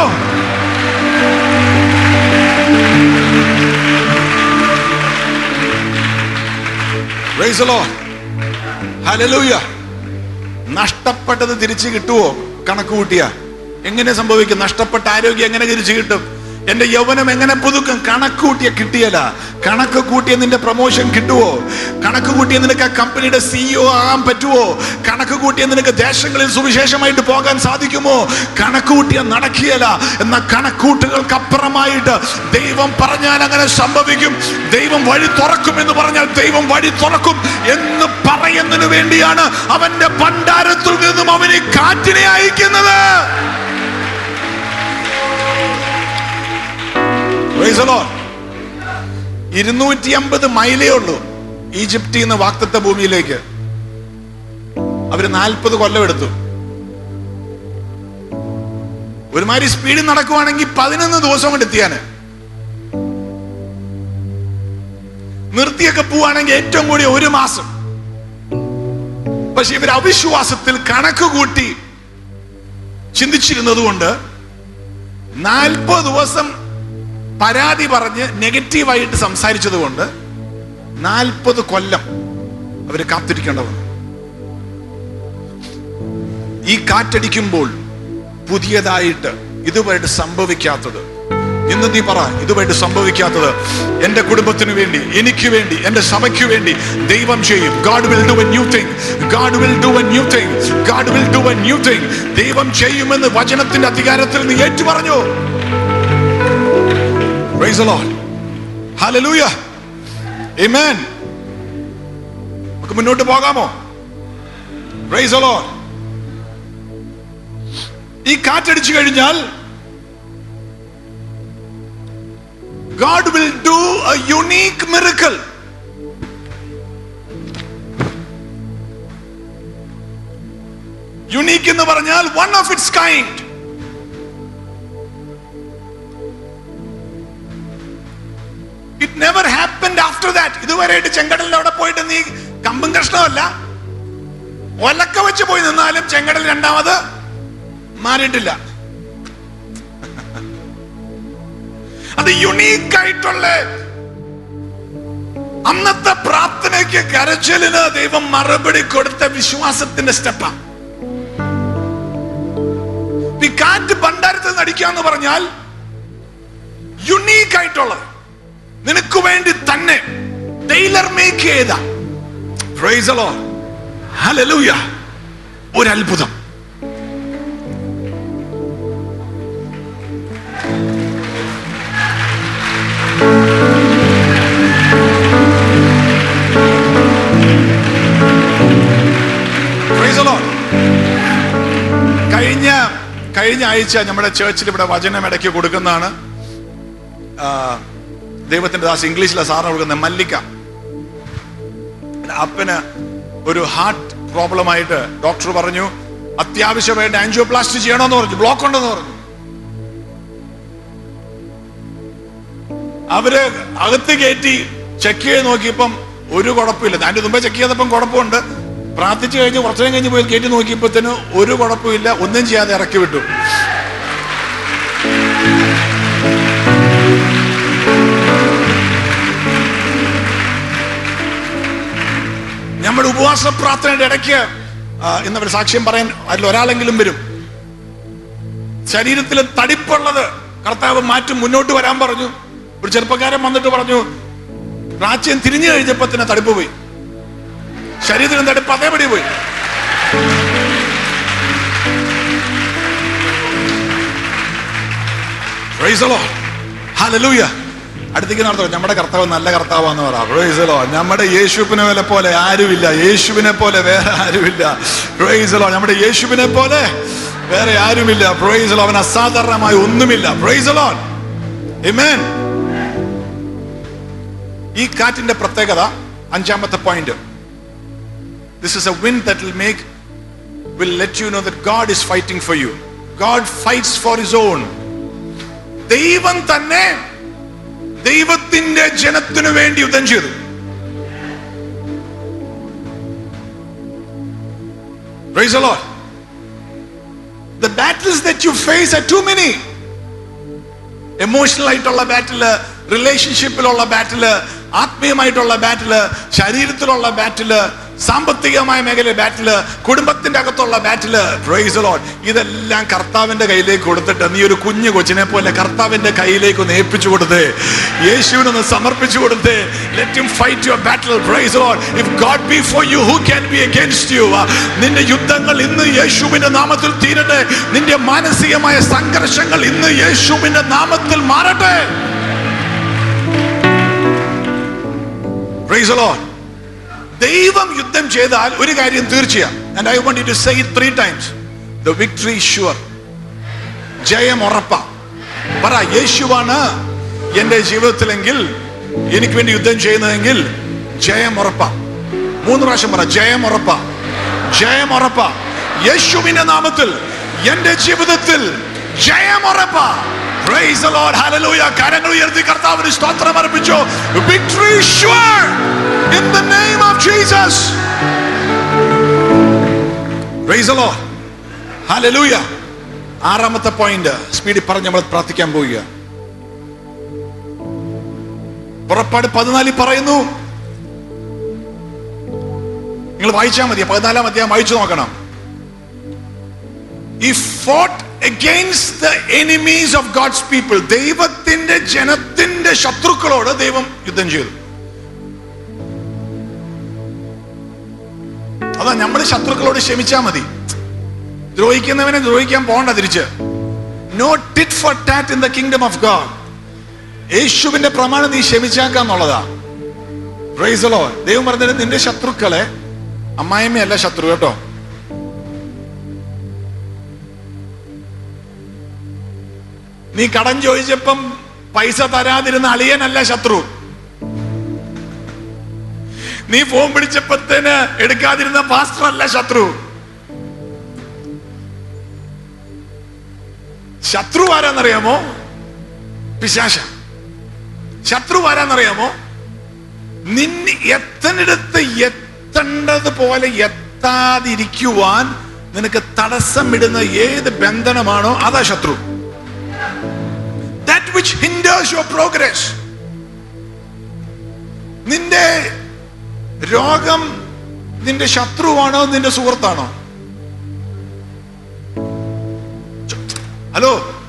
Praise the Lord. Hallelujah. നഷ്ടപ്പെട്ടത് തിരിച്ചു കിട്ടുവോ? കണക്ക് കൂട്ടിയ എങ്ങനെ സംഭവിക്കും? നഷ്ടപ്പെട്ട ആരോഗ്യം എങ്ങനെ തിരിച്ചു കിട്ടും? എന്റെ യൗവനം എങ്ങനെ പുതുക്കും? കണക്ക് കൂട്ടിയ കിട്ടിയല്ല. കണക്ക് കൂട്ടിയ നിന്റെ പ്രൊമോഷൻ കിട്ടുവോ? കണക്ക് കൂട്ടിയ നിനക്ക് ആ കമ്പനിയുടെ CEO ആകാൻ പറ്റുമോ? കണക്ക് കൂട്ടിയ നിനക്ക് ദേശങ്ങളിൽ സുവിശേഷമായിട്ട് പോകാൻ സാധിക്കുമോ? കണക്ക് കൂട്ടിയ നടക്കിയല്ല. എന്ന കണക്കൂട്ടുകൾക്ക് അപ്പുറമായിട്ട് ദൈവം പറഞ്ഞാൽ അങ്ങനെ സംഭവിക്കും. ദൈവം വഴി തുറക്കും എന്ന് പറഞ്ഞാൽ ദൈവം വഴി തുറക്കും എന്ന് പറയുന്നതിന് വേണ്ടിയാണ് അവന്റെ ഭണ്ഡാരത്തിൽ നിന്നും അവന് കാറ്റിനെ അയക്കുന്നത്. Praise the Lord. 250 മൈലേ ഉള്ളൂ ഈജിപ്തിൽ നിന്ന് വാഗ്ദത്ത ഭൂമിയിലേക്ക്. അവര് 40 കൊല്ലം എടുത്തു. ഒരുമാതിരി സ്പീഡിൽ നടക്കുവാണെങ്കിൽ 11 ദിവസം കൊണ്ട് എത്തിയാന്. നിർത്തിയൊക്കെ പോവാണെങ്കിൽ ഏറ്റവും കൂടി 1 മാസം. പക്ഷെ ഇവർ അവിശ്വാസത്തിൽ കണക്ക് കൂട്ടി ചിന്തിച്ചിരുന്നത് കൊണ്ട് 40 ദിവസം പരാതി പറഞ്ഞ് നെഗറ്റീവായിട്ട് സംസാരിച്ചത് കൊണ്ട് 40 കൊല്ലം അവര് കാത്തിരിക്കേണ്ട വന്നു. ഈ കാറ്റടിക്കുമ്പോൾ പുതിയതായിട്ട് ഇതുവരെ സംഭവിക്കാത്തത്, ഇന്ന് നീ പറ, ഇതുവരെ സംഭവിക്കാത്തത് എന്റെ കുടുംബത്തിന് വേണ്ടി, എനിക്ക് വേണ്ടി, എന്റെ സഭയ്ക്ക് വേണ്ടി ദൈവം ചെയ്യും. God will do a new thing. God will do a new thing. God will do a new thing. ദൈവം ചെയ്യുമെന്ന് വചനത്തിന്റെ അധികാരത്തിൽ നീ ഏറ്റു പറഞ്ഞു. Praise the Lord. Hallelujah. Amen. നമുക്ക് മുന്നോട്ട് പോകാമോ? Praise the Lord. ഈ കാറ്റടിച്ചു കഴിഞ്ഞാൽ God will do a unique miracle. Unique എന്ന് പറഞ്ഞാൽ one of its kind. It never happened after that. ഇതുവരെയായിട്ട് ചെങ്കടലിൽ അവിടെ പോയിട്ട് നീ കമ്പും കഷ്ണമല്ല, ഒലക്ക വെച്ച് പോയി നിന്നാലും ചെങ്കടൽ രണ്ടാമത് മാറിയിട്ടില്ല. അത് യുണീക്ക് ആയിട്ടുള്ള അന്നത്തെ പ്രാർത്ഥനയ്ക്ക്, കരച്ചിലിന് ദൈവം മറുപടി കൊടുത്ത വിശ്വാസത്തിന്റെ സ്റ്റെപ്പാണ്. ഈ കാറ്റ് ഭണ്ഡാരത്തിൽ നടിക്കാന്ന് പറഞ്ഞാൽ യുണീക്ക് ആയിട്ടുള്ളത്, നിനക്ക് വേണ്ടി തന്നെ ടൈലർ മേക്ക് ചെയ്ത, പ്രൈസ് ദി ലോർഡ്, ഹല്ലേലൂയ, ഒരു അത്ഭുതം. കഴിഞ്ഞ ആഴ്ച നമ്മുടെ ചേർച്ചിൽ ഇവിടെ വചനം ഇടയ്ക്ക് കൊടുക്കുന്നതാണ്. ദൈവത്തിന്റെ ദാസ് ഇംഗ്ലീഷിലെ സാറിന് കൊടുക്കുന്ന മല്ലിക്ക. അപ്പന് ഒരു ഹാർട്ട് പ്രോബ്ലം ആയിട്ട് ഡോക്ടർ പറഞ്ഞു അത്യാവശ്യമായിട്ട് ആൻജിയോപ്ലാസ്റ്റി ചെയ്യണമെന്ന് പറഞ്ഞു, ബ്ലോക്ക് ഉണ്ടെന്ന് പറഞ്ഞു. അവര് അകത്ത് കയറ്റി ചെക്ക് ചെയ്ത് നോക്കിയപ്പം ഒരു കുഴപ്പമില്ല. അതിന്റെ മുമ്പേ ചെക്ക് ചെയ്തപ്പം കുഴപ്പമുണ്ട്. പ്രാർത്ഥിച്ചു കഴിഞ്ഞ് കുറച്ചു നേരം കഴിഞ്ഞ് പോയി കയറ്റി നോക്കിയപ്പോഴത്തേന് ഒരു കുഴപ്പമില്ല, ഒന്നും ചെയ്യാതെ ഇറക്കി വിട്ടു. നമ്മുടെ ഉപവാസ പ്രാർത്ഥനയുടെ ഇടയ്ക്ക് ഇന്നവർ സാക്ഷ്യം പറയാൻ അതിൽ ഒരാളെങ്കിലും വരും. ശരീരത്തിൽ തടിപ്പുള്ളത് കർത്താവ് മാറ്റും, മുന്നോട്ട് വരാൻ പറഞ്ഞു. ഒരു ചെറുപ്പക്കാരൻ വന്നിട്ട് പറഞ്ഞു പ്രാച്യം തിരിഞ്ഞു കഴിഞ്ഞപ്പോ തന്നെ തടിപ്പ് പോയി, ശരീരത്തിന് തടിപ്പ് അതേപടി പോയി. Praise the Lord. Hallelujah. അടുത്തേക്ക് നടത്തും. നമ്മുടെ കർത്താവ് നല്ല കർത്താവാന്ന് പറയാം. Praise the Lord. നമ്മുടെ യേശുവിനെ പോലെ ആരുമില്ല, യേശുവിനെ പോലെ വേറെ ആരുമില്ല. Praise the Lord. നമ്മുടെ യേശുവിനെ പോലെ വേറെ ആരുമില്ല. Praise the Lord. അവൻ അസാധാരണമായ ഒന്നുമില്ല. Praise the Lord. Amen. ഈ കാറ്റിന്റെ പ്രത്യേകത, അഞ്ചാമത്തെ point, this is a wind that will let you know that God is fighting for you. God fights for his own. ദൈവം തന്നെ ദൈവത്തിന്റെ ജനത്തിനു വേണ്ടി യുദ്ധം ചെയ്തു. Praise the Lord. The battles that you face are too many. Emotional ആയിട്ടുള്ള ബാറ്റില്, റിലേഷൻഷിപ്പിലുള്ള ബാറ്റില്, ആത്മീയമായിട്ടുള്ള ബാറ്റില്, ശരീരത്തിലുള്ള ബാറ്റില്, സാമ്പത്തികമായ മേഖല ബാറ്റില്, കുടുംബത്തിന്റെ അകത്തുള്ള ബാറ്റില്. Price the Lord. ഇതെല്ലാം കർത്താവിന്റെ കയ്യിലേക്ക് കൊടുത്തിട്ട് നീ ഒരു കുഞ്ഞു കൊച്ചിനെ പോലെ കർത്താവിന്റെ കയ്യിലേക്ക് ഒന്ന് ഏൽപ്പിച്ചു കൊടുത്തേ, യേശുവിനൊന്ന് സമർപ്പിച്ചു കൊടുത്തേ. Let him fight your battle. Praise the Lord. If God be for you, who can be against you? നിന്റെ യുദ്ധങ്ങൾ ഇന്ന് യേശുവിന്റെ നാമത്തിൽ തീരട്ടെ. നിന്റെ മാനസികമായ സംഘർഷങ്ങൾ ഇന്ന് യേശുവിന്റെ നാമത്തിൽ മാറട്ടെ. Praise the Lord. ദൈവം യുദ്ധം ചെയ്താൽ ഒരു കാര്യം തീർച്ചയാണ്. And I want you to say it 3 times. The victory is sure. ജയം ഉറപ്പാ. പറ, യേശുവാണ് എന്റെ ജീവിതത്തിലെങ്കിൽ എനിക്ക് വേണ്ടി യുദ്ധം ചെയ്യുന്നതെങ്കിൽ ജയം ഉറപ്പാ. 3 പ്രാവശ്യം പറ, ജയം ഉറപ്പാ, ജയം ഉറപ്പാ. യേശുവിന്റെ നാമത്തിൽ എന്റെ ജീവിതത്തിൽ ജയം ഉറപ്പാ. Praise the Lord. Hallelujah. കരങ്ങൾ ഉയർത്തി കർത്താവിന് സ്തോത്രം അർപ്പിച്ചു. Victory is sure in the name of Jesus. Praise the Lord. Hallelujah. 6ാമത്തെ പോയിന്റ് സ്പീഡിൽ പറഞ്ഞ് നമ്മൾ പ്രാർത്ഥിക്കാൻ പോവുക. പുറപ്പാട് 14 പറയുന്നു, നിങ്ങൾ വായിച്ചാൽ മതി. 14ാം അധ്യായം വായിച്ചു നോക്കണം. He fought against the enemies of God's people. ദൈവത്തിന്റെ ജനത്തിന്റെ ശത്രുക്കളോട് ദൈവം യുദ്ധം ചെയ്തു. അതാ നമ്മൾ ശത്രുക്കളോട് ക്ഷമിച്ചാൽ മതി. ദ്രോഹിക്കുന്നവനെ ദ്രോഹിക്കാൻ പോകണ്ട തിരിച്ച്. No tit for tat in the kingdom of God. യേശുവിന്റെ പ്രമാണം നീ ക്ഷമിച്ചാക്കാന്നുള്ളതാ. Praise the Lord. ദൈവം പറഞ്ഞത് നിന്റെ ശത്രുക്കളെ, അമ്മായിമ്മയല്ല ശത്രു കേട്ടോ. നീ കടം ചോദിച്ചപ്പം പൈസ തരാതിരുന്ന അളിയനല്ല ശത്രു. നീ ഫോൺ പിടിച്ചപ്പത്തേന് എടുക്കാതിരുന്ന പാസ്റ്റർ അല്ല ശത്രു. ശത്രു ആരാന്നറിയാമോ? പിശാച. ശത്രു ആരാന്നറിയാമോ? നിന്നെ എത്തനിടത്ത് എത്തേണ്ടതുപോലെ എത്താതിരിക്കുവാൻ നിനക്ക് തടസ്സം ഇടുന്ന ഏത് ബന്ധനമാണോ അതാ ശത്രു. That which hinders your progress. നിന്റെ രോഗം നിന്റെ ശത്രുവാണോ നിന്റെ സുഹൃത്താണോ? ഹലോ,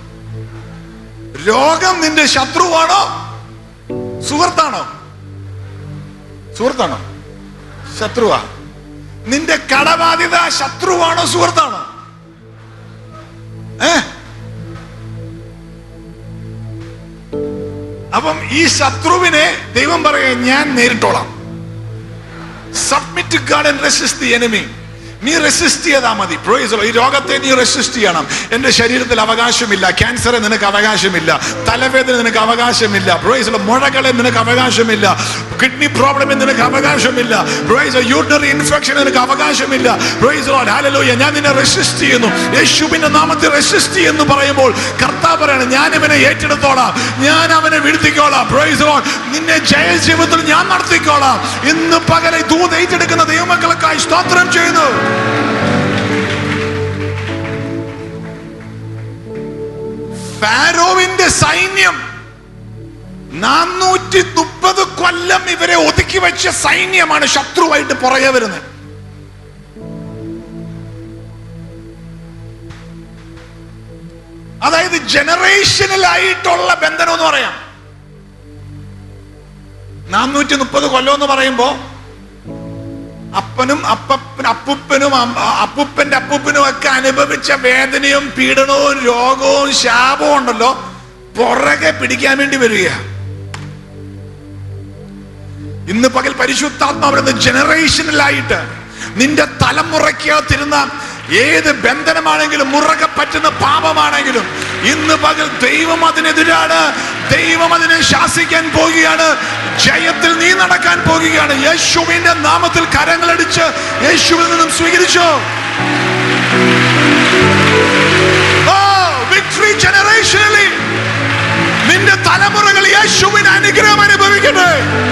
രോഗം നിന്റെ ശത്രുവാണോ സുഹൃത്താണോ? സുഹൃത്താണോ? ശത്രുവാ. നിന്റെ കടബാധ്യത ശത്രുവാണോ സുഹൃത്താണോ? അപ്പം ഈ ശത്രുവിനെ ദൈവം പറയാ, ഞാൻ നേരിട്ടോളാം. Submit to God and resist the enemy. നീ റെസിസ്റ്റ് ചെയ്താൽ മതി. ഈ രോഗത്തെ നീ റെസിസ്റ്റ് ചെയ്യണം. എന്റെ ശരീരത്തിൽ അവകാശമില്ല, ക്യാൻസറെ നിനക്ക് അവകാശമില്ല, തലവേദന നിനക്ക് അവകാശമില്ല, മുഴകളെ നിനക്ക് അവകാശമില്ല, കിഡ്നി പ്രോബ്ലം നിനക്ക് അവകാശമില്ല, യൂറിനറി ഇൻഫെക്ഷൻ നിനക്ക് അവകാശമില്ല. ഹല്ലേലൂയ. ഞാൻ നിന്നെ റെസിസ്റ്റ് ചെയ്യുന്നു. യേശുവിന്റെ നാമത്തിൽ റെസിസ്റ്റ് എന്ന് പറയുമ്പോൾ കർത്താവ് പറയണം, ഞാൻ ഇവനെ ഏറ്റെടുത്തോളാം, ഞാൻ അവനെ വീഴ്ത്തിക്കോളാം. നിന്നെ ജയ ജീവിതത്തിൽ ഞാൻ നടത്തിക്കോളാം. ഇന്ന് പകലെ ദൂത് ഏറ്റെടുക്കുന്ന ദൈവമക്കൾക്കായി സ്തോത്രം ചെയ്യുന്നു. ഫാരോവിന്റെ സൈന്യം 430 കൊല്ലം ഇവരെ ഒതുക്കി വെച്ച സൈന്യമാണ് ശത്രുവായിട്ട് പുറകെ വരുന്നത്. അതായത് ജനറേഷനിലായിട്ടുള്ള ബന്ധനം എന്ന് പറയാം. 430 കൊല്ലം എന്ന് പറയുമ്പോ അപ്പനും അപ്പൂപ്പനും അപ്പൂപ്പന്റെ അപ്പൂപ്പനും ഒക്കെ അനുഭവിച്ച വേദനയും പീഡനവും രോഗവും ശാപവും ഉണ്ടല്ലോ, പുറകെ പിടിക്കാൻ വേണ്ടി വരിക. ഇന്ന് പകൽ പരിശുദ്ധാത്മാവ് ജനറേഷനിലായിട്ട് നിന്റെ തലമുറയ്ക്കകത്തിരുന്ന ഏത് ബന്ധനമാണെങ്കിലും, മുറുകെ പറ്റുന്ന പാപമാണെങ്കിലും, ഇന്ന് പകൽ ദൈവം അതിനെതിരാണ്. ദൈവം അതിനെ ശാസിക്കാൻ പോവുകയാണ്. ജയത്തിൽ നീ നടക്കാൻ പോകുകയാണ്. യേശുവിന്റെ നാമത്തിൽ കരങ്ങളടിച്ച് യേശുവിൽ നിന്നും സ്വീകരിച്ചോ. വിക്ടറി ജനറേഷനലി. നിന്റെ തലമുറകൾ യേശുവിന്റെ അനുഗ്രഹം അനുഭവിക്കട്ടെ.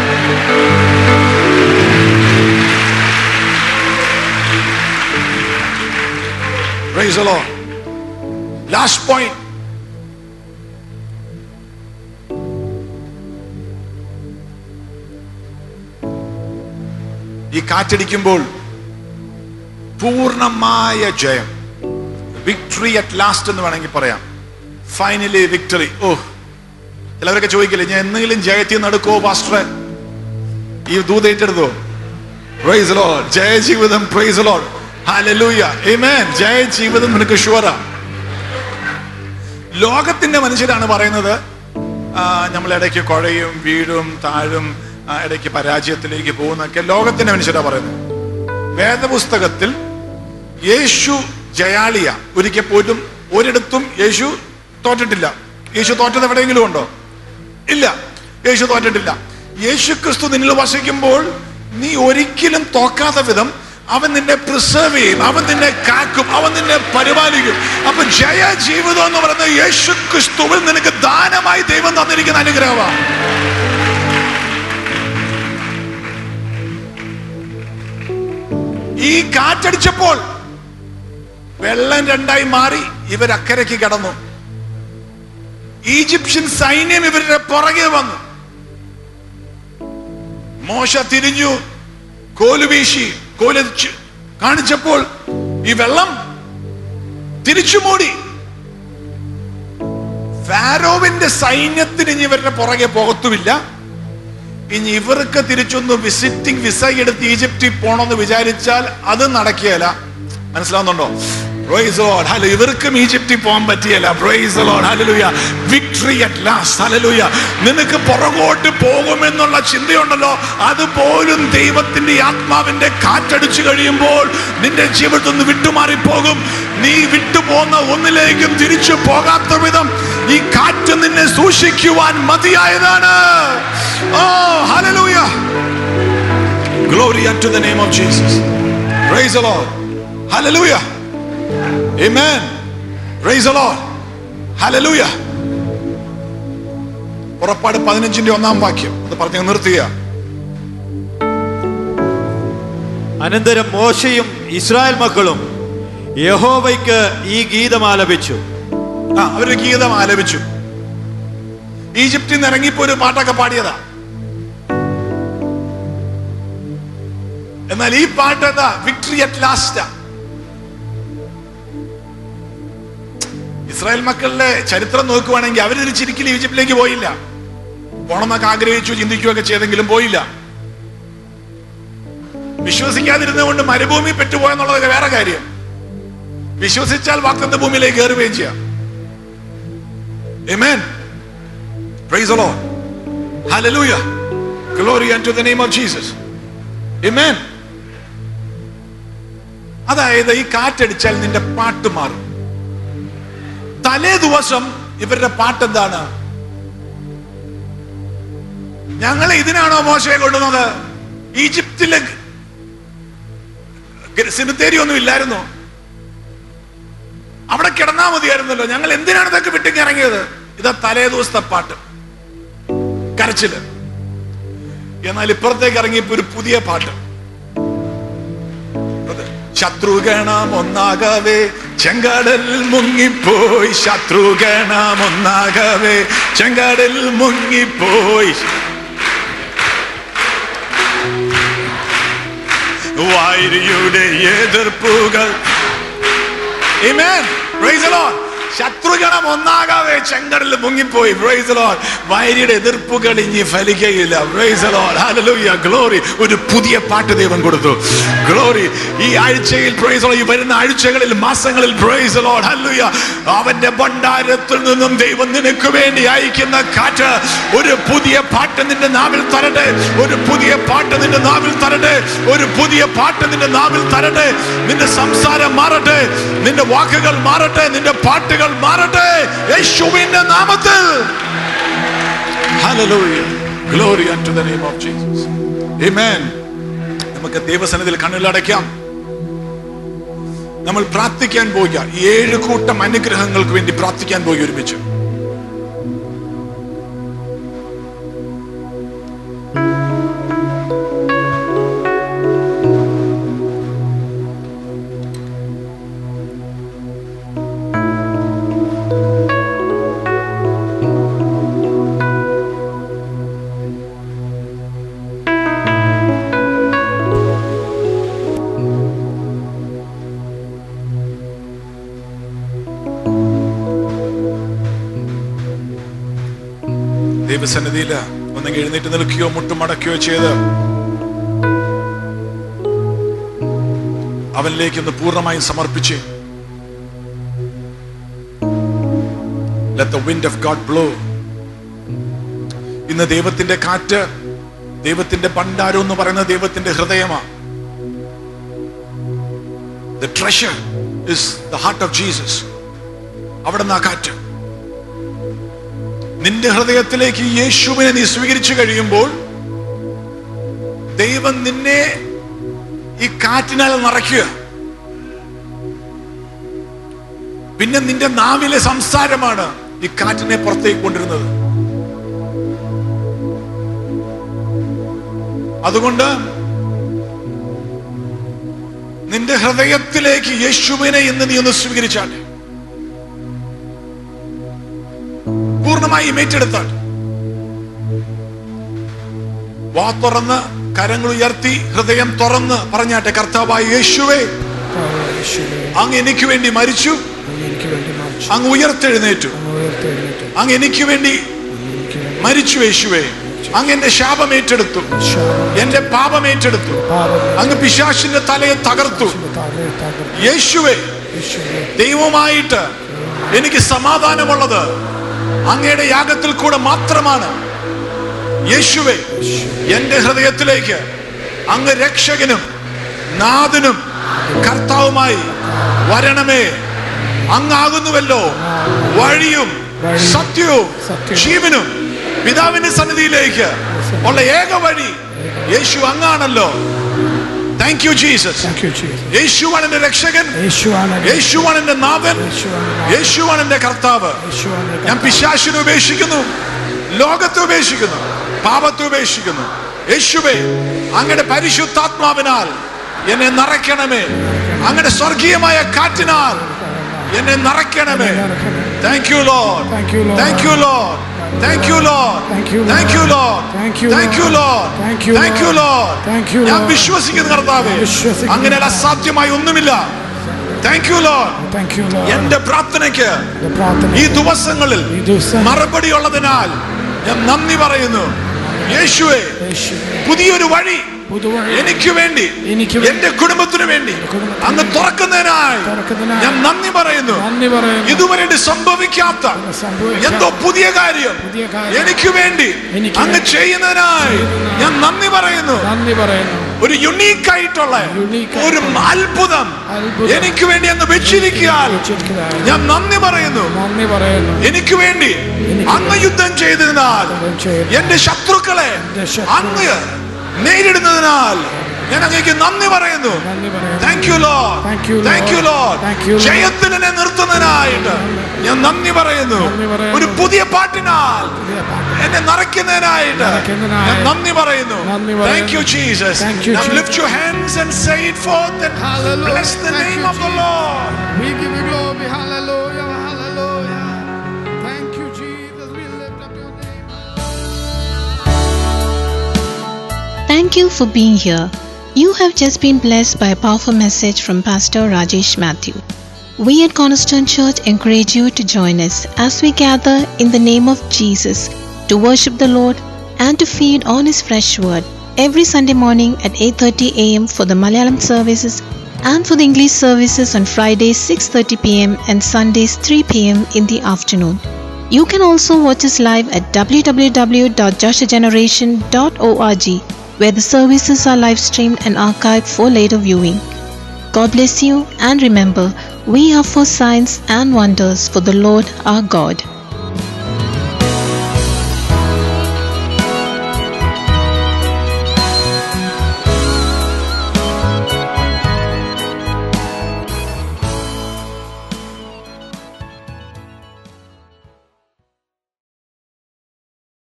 Praise the Lord. Last point. ഈ കാറ്റടിക്കുമ്പോൾ പൂർണ്ണമായ ജയം, വിക്ടറി അറ്റ് ലാസ്റ്റ് എന്ന് വേണമെങ്കിൽ പറയാം. Finally victory. ഓ, ചിലവരൊക്കെ ചോദിക്കില്ലേ, ഞാൻ എന്തെങ്കിലും ജയത്തിൽ നടക്കുവോ പാസ്റ്ററെ? ഈ ദൂത് ഏറ്റെടുത്തോ? Praise the Lord. ജയ ജീവിതം. Praise the Lord. Hallelujah. Amen. ജയ ജീവിതം നിനക്ക് ഷുവറാ. ലോകത്തിന്റെ മനുഷ്യരാണ് പറയുന്നത് നമ്മൾ ഇടയ്ക്ക് കുഴയും വീഴും താഴും, ഇടയ്ക്ക് പരാജയത്തിലേക്ക് പോകുന്നൊക്കെ ലോകത്തിന്റെ മനുഷ്യരാ പറയുന്നത്. വേദപുസ്തകത്തിൽ യേശു ജയാളിയ. ഒരിക്കൽ പോലും ഒരിടത്തും യേശു തോറ്റിട്ടില്ല. യേശു തോറ്റത് എവിടെയെങ്കിലും ഉണ്ടോ? ഇല്ല, യേശു തോറ്റിട്ടില്ല. യേശു ക്രിസ്തു നിന്നിൽ വസിക്കുമ്പോൾ നീ ഒരിക്കലും തോക്കാത്ത വിധം അവൻ നിന്നെ പ്രിസർവ് ചെയ്യും, അവൻ നിന്നെ കാക്കും, അവൻ നിന്നെ പരിപാലിക്കും. അപ്പൊ ജയ ജീവിതം എന്ന് പറയുന്നത് യേശു ക്രിസ്തുവിൽ നിനക്ക് ദാനമായി ദൈവം തന്നിരിക്കുന്ന അനുഗ്രഹമാണ്. ഈ കാറ്റടിച്ചപ്പോൾ വെള്ളം രണ്ടായി മാറി ഇവരക്കരയ്ക്ക് കടന്നു. ഈജിപ്ഷ്യൻ സൈന്യം ഇവരുടെ പുറകെ വന്നു. മോശ തിരിഞ്ഞു, കോല് വീശി, കോല് കാണിച്ചപ്പോൾ ഈ വെള്ളം തിരിച്ചു മൂടി. ഫാരോവിന്റെ സൈന്യത്തിന് ഇനി ഇവരുടെ പുറകെ പോകത്തുമില്ല. ഇനി ഇവർക്ക് തിരിച്ചൊന്ന് വിസിറ്റിംഗ് വിസ എടുത്ത് ഈജിപ്തിൽ പോണമെന്ന് വിചാരിച്ചാൽ അത് നടക്കുകയില്ല. മനസ്സിലാവുന്നുണ്ടോ? Praise the Lord. Hallelujah. ഇവർക്കും ഈജിപ്തിൽ പോകാൻ പറ്റിയല്ല. Praise the Lord. Hallelujah. Victory at last. Hallelujah. നിനക്ക് പുറകോട്ട് പോകുമെന്നുള്ള ചിന്തയുണ്ടല്ലോ, അതുപോലും ദൈവത്തിന്റെ ആത്മാവിന്റെ കാറ്റടിച്ചു കഴിയുമ്പോൾ നിന്റെ ജീവിതത്തിൽ നിന്ന് വിട്ടുമാറിപ്പോകും. നീ വിട്ടുപോകുന്ന ഒന്നിലേക്കും തിരിച്ചു പോകാത്ത വിധം ഈ കാറ്റ് നിന്നെ സൂക്ഷിക്കുവാൻ മതിയായതാണ്. Oh, hallelujah. Glory unto the name of Jesus. Praise the Lord. Hallelujah. Amen. Praise the Lord. Hallelujah. പുറപ്പാട് 15:1 അത് പറഞ്ഞു നിർത്തുക. അനന്തരം മോശയും ഇസ്രായേൽ മക്കളും യഹോവയ്ക്ക് ഈ ഗീതം ആലപിച്ചു. അവര് ഗീതം ആലപിച്ചു. ഈജിപ്തിൽ നിന്ന് ഇറങ്ങിപ്പോ ഒരു പാട്ടൊക്കെ പാടിയതാ. എന്നാൽ ഈ പാട്ട് എന്താ? Victory at last. ഇസ്രായേൽ മക്കളുടെ ചരിത്രം നോക്കുവാണെങ്കിൽ അവർ തിരിച്ചിരിക്കലും ഈജിപ്തിലേക്ക് പോയില്ല. പോണമെന്നൊക്കെ ആഗ്രഹിച്ചു, ചിന്തിക്കുകയൊക്കെ ചെയ്തെങ്കിലും പോയില്ല. വിശ്വസിക്കാതിരുന്നുകൊണ്ട് മരുഭൂമി പെട്ടുപോയെന്നുള്ളതൊക്കെ വേറെ കാര്യം. വിശ്വസിച്ചാൽ വാഗ്ദത്ത ഭൂമിയിലേക്ക് കയറുകയും ചെയ്യാം. Amen. Praise the Lord. Hallelujah. Glory unto the name of Jesus. Amen. അതായത് ഈ കാറ്റടിച്ചാൽ നിന്റെ പാട്ട് മാറും. തലേ ദിവസം ഇവരുടെ പാട്ട് എന്താണ്? ഞങ്ങളെ ഇതിനാണോ മോശയെ കൊണ്ടുവന്നത്? ഈജിപ്തിലെ സിമിത്തേരി ഒന്നും ഇല്ലായിരുന്നു, അവിടെ കിടന്നാ മതിയായിരുന്നല്ലോ, ഞങ്ങൾ എന്തിനാണ് ഇതൊക്കെ വിട്ടിങ്ങി ഇറങ്ങിയത്? ഇതാ തലേ ദിവസത്തെ പാട്ട്, കരച്ചില്. എന്നാൽ ഇപ്പുറത്തേക്ക് ഇറങ്ങിയപ്പോ ഒരു പുതിയ പാട്ട്. ശത്രുഗണം ഒന്നാകവേ ചെങ്കടൽ മുങ്ങിപ്പോയി, ശത്രുഗണം ഒന്നാകവേ ചെങ്കടൽ മുങ്ങിപ്പോയി, വൈരിയുടെ എതിർപ്പുകൾ. Amen. Praise the Lord. ശത്രുഗണം ഒന്നാകവേ ചെങ്കടലിൽ മുങ്ങിപ്പോയി. Praise the Lord. വൈരിയുടെ എതിർപ്പുകൾ ഇനി ഫലിക്കുകയില്ല. Praise the Lord. Hallelujah. Glory. ഒരു പുതിയ പാട്ട് ദൈവം കൊടുത്തു. Glory. ഈ ആഴ്ചയിൽ praise the Lord, ഈ വരുന്ന ആഴ്ചകളിൽ മാസങ്ങളിൽ praise the Lord. Hallelujah. അവന്റെ ഭണ്ഡാരത്തിൽ നിന്നും ദൈവം നിനക്ക് വേണ്ടി അയക്കുന്ന കാറ്റ് ഒരു പുതിയ പാട്ട് നിന്റെ നാവിൽ തരട്ടെ. ഒരു പുതിയ പാട്ട് നിന്റെ നാവിൽ തരട്ടെ. ഒരു പുതിയ പാട്ട് നിന്റെ നാവിൽ തരട്ടെ. നിന്റെ സംസാരം മാറട്ടെ, നിന്റെ വാക്കുകൾ മാറട്ടെ, നിന്റെ പാട്ടുകൾ മാറട്ടെ യേശുവിന്റെ നാമത്തിൽ. Hallelujah. Glory unto the name of Jesus. Amen. നമുക്ക് ദൈവസന്നിധിയിൽ കണ്ണുകളടയ്ക്കാം. നമ്മൾ പ്രാർത്ഥിക്കാൻ പോകുക. 7 കൂട്ടം അനുഗ്രഹങ്ങൾക്ക് വേണ്ടി പ്രാർത്ഥിക്കാൻ പോകുക ഒരുമിച്ച്. ദൈവസന്നിധിയിൽ ഒന്നെങ്കിൽ എഴുന്നേറ്റ് നിൽക്കുകയോ മുട്ടുമടക്കുകയോ ചെയ്ത് അവനിലേക്ക് ഒന്ന് പൂർണ്ണമായും സമർപ്പിച്ച് let the wind of God blow. ഇന്ന് ദൈവത്തിന്റെ കാറ്റ്, ദൈവത്തിന്റെ ഭണ്ഡാരം എന്ന് പറയുന്ന ദൈവത്തിന്റെ ഹൃദയമാണ്. The treasure is the heart of Jesus. അവിടെ നിന്ന് ആ കാറ്റ് നിന്റെ ഹൃദയത്തിലേക്ക് യേശുവിനെ നീ സ്വീകരിച്ചു കഴിയുമ്പോൾ ദൈവം നിന്നെ ഈ കാറ്റിനാൽ നിറയ്ക്കുക. പിന്നെ നിന്റെ നാവിലെ സംസാരമാണ് ഈ കാറ്റിനെ പുറത്തേക്ക് കൊണ്ടിരുന്നത്. അതുകൊണ്ട് നിന്റെ ഹൃദയത്തിലേക്ക് യേശുവിനെ ഇന്ന് നീ ഒന്ന് സ്വീകരിച്ചാൽ, പൂർണ്ണമായി ഏറ്റെടുത്താൽ, വാ തുറന്ന് കരങ്ങൾ ഉയർത്തി ഹൃദയം തുറന്ന് പറഞ്ഞാട്ടെ, കർത്താവായ യേശുവേ, അങ്ങ് എനിക്ക് വേണ്ടി മരിച്ചു, അങ്ങ് ഉയർത്തെഴുന്നേറ്റു, അങ്ങ് എനിക്ക് വേണ്ടി മരിച്ചു യേശുവേ, അങ്ങ് എന്റെ ശാപം ഏറ്റെടുത്തു, എന്റെ പാപം ഏറ്റെടുത്തു, അങ്ങ് പിശാചിന്റെ തലയെ തകർത്തു. യേശുവേ, ദൈവമായിട്ട് എനിക്ക് സമാധാനമുള്ളത് അങ്ങയുടെ യാഗത്തിൽ കൂടെ മാത്രമാണ്. യേശുവേ, എന്റെ ഹൃദയത്തിലേക്ക് അങ്ങ് രക്ഷകനും നാഥനും കർത്താവുമായി വരണമേ. അങ്ങാകുന്നുവല്ലോ വഴിയും സത്യവും ജീവനും. പിതാവിന്റെ സന്നിധിയിലേക്ക് ഉള്ള ഏക വഴി യേശു അങ്ങാണല്ലോ. Thank you Jesus. യേശുവാണ് എന്റെ രക്ഷകൻ, യേശുവാണ് എന്റെ നാഥൻ, യേശുവാണ് എന്റെ കർത്താവ്. ഞാൻ പിശാചിനെ ഉപേക്ഷിക്കുന്നു, ലോകത്തെ ഉപേക്ഷിക്കുന്നു, പാപത്തെ ഉപേക്ഷിക്കുന്നു. യേശുവേ, അങ്ങയുടെ പരിശുദ്ധാത്മാവിനാൽ എന്നെ നിറയ്ക്കണമേ, അങ്ങയുടെ സ്വർഗീയമായ കാറ്റിനാൽ എന്നെ നിറയ്ക്കണമേ. Thank you Lord, thank you Lord, thank you Lord, thank you Lord, thank you Lord, thank you Lord. ഞാൻ വിശ്വസിക്കുന്നു കർത്താവേ, അങ്ങനെ അസാധ്യമായി ഒന്നുമില്ല. Thank you Lord. എന്റെ പ്രാർത്ഥനയ്ക്ക് ഈ ദിവസങ്ങളിൽ മറുപടി ഉള്ളതിനാൽ ഞാൻ നന്ദി പറയുന്നു. യേശുവേ, പുതിയൊരു വഴി എനിക്ക് വേണ്ടി, എന്റെ കുടുംബത്തിന് വേണ്ടി അങ്ങ് തുറക്കുന്നതിനായി ഞാൻ നന്ദി പറയുന്നു. ഇതുവരെ സംഭവിക്കാത്ത എന്തോ പുതിയ കാര്യം എനിക്ക് വേണ്ടി അങ്ങ് ചെയ്യുന്നതിനായി ഞാൻ നന്ദി പറയുന്നു. ഒരു യുണീക്കായിട്ടുള്ള ഒരു അത്ഭുതം എനിക്ക് വേണ്ടി അങ്ങ് വെച്ചിരിക്കാൻ ഞാൻ നന്ദി പറയുന്നു. എനിക്ക് വേണ്ടി അങ്ങ് യുദ്ധം ചെയ്തതിനാൽ, എന്റെ ശത്രുക്കളെ അങ്ങ് നേരിടുന്നതിനാൽ ഞാൻ അങ്ങേക്ക് നന്ദി പറയുന്നു. Thank you Lord, thank you Lord. ജയത്തിൽ എന്നെ നിർത്തുന്നതിനായിട്ട് ഞാൻ നന്ദി പറയുന്നു. ഒരു പുതിയ പാട്ടിനാൽ എന്നെ നിറയ്ക്കുന്നതിനായിട്ട് ഞാൻ നന്ദി പറയുന്നു. Thank you Jesus. Now lift your hands and say it forth and bless the name of the Lord. We give you glory. Hallelujah, hallelujah. Thank you Jesus. We lift up your name. Thank you for being here. You have just been blessed by a powerful message from Pastor Rajesh Matthew. We at Cornerstone Church encourage you to join us as we gather in the name of Jesus to worship the Lord and to feed on His fresh word every Sunday morning at 8:30 a.m. for the Malayalam services and for the English services on Fridays 6:30 p.m. and Sundays 3 p.m. in the afternoon. You can also watch us live at www.joshageneration.org, where the services are live streamed and archived for later viewing. God bless you, and remember, we are for signs and wonders for the Lord our God.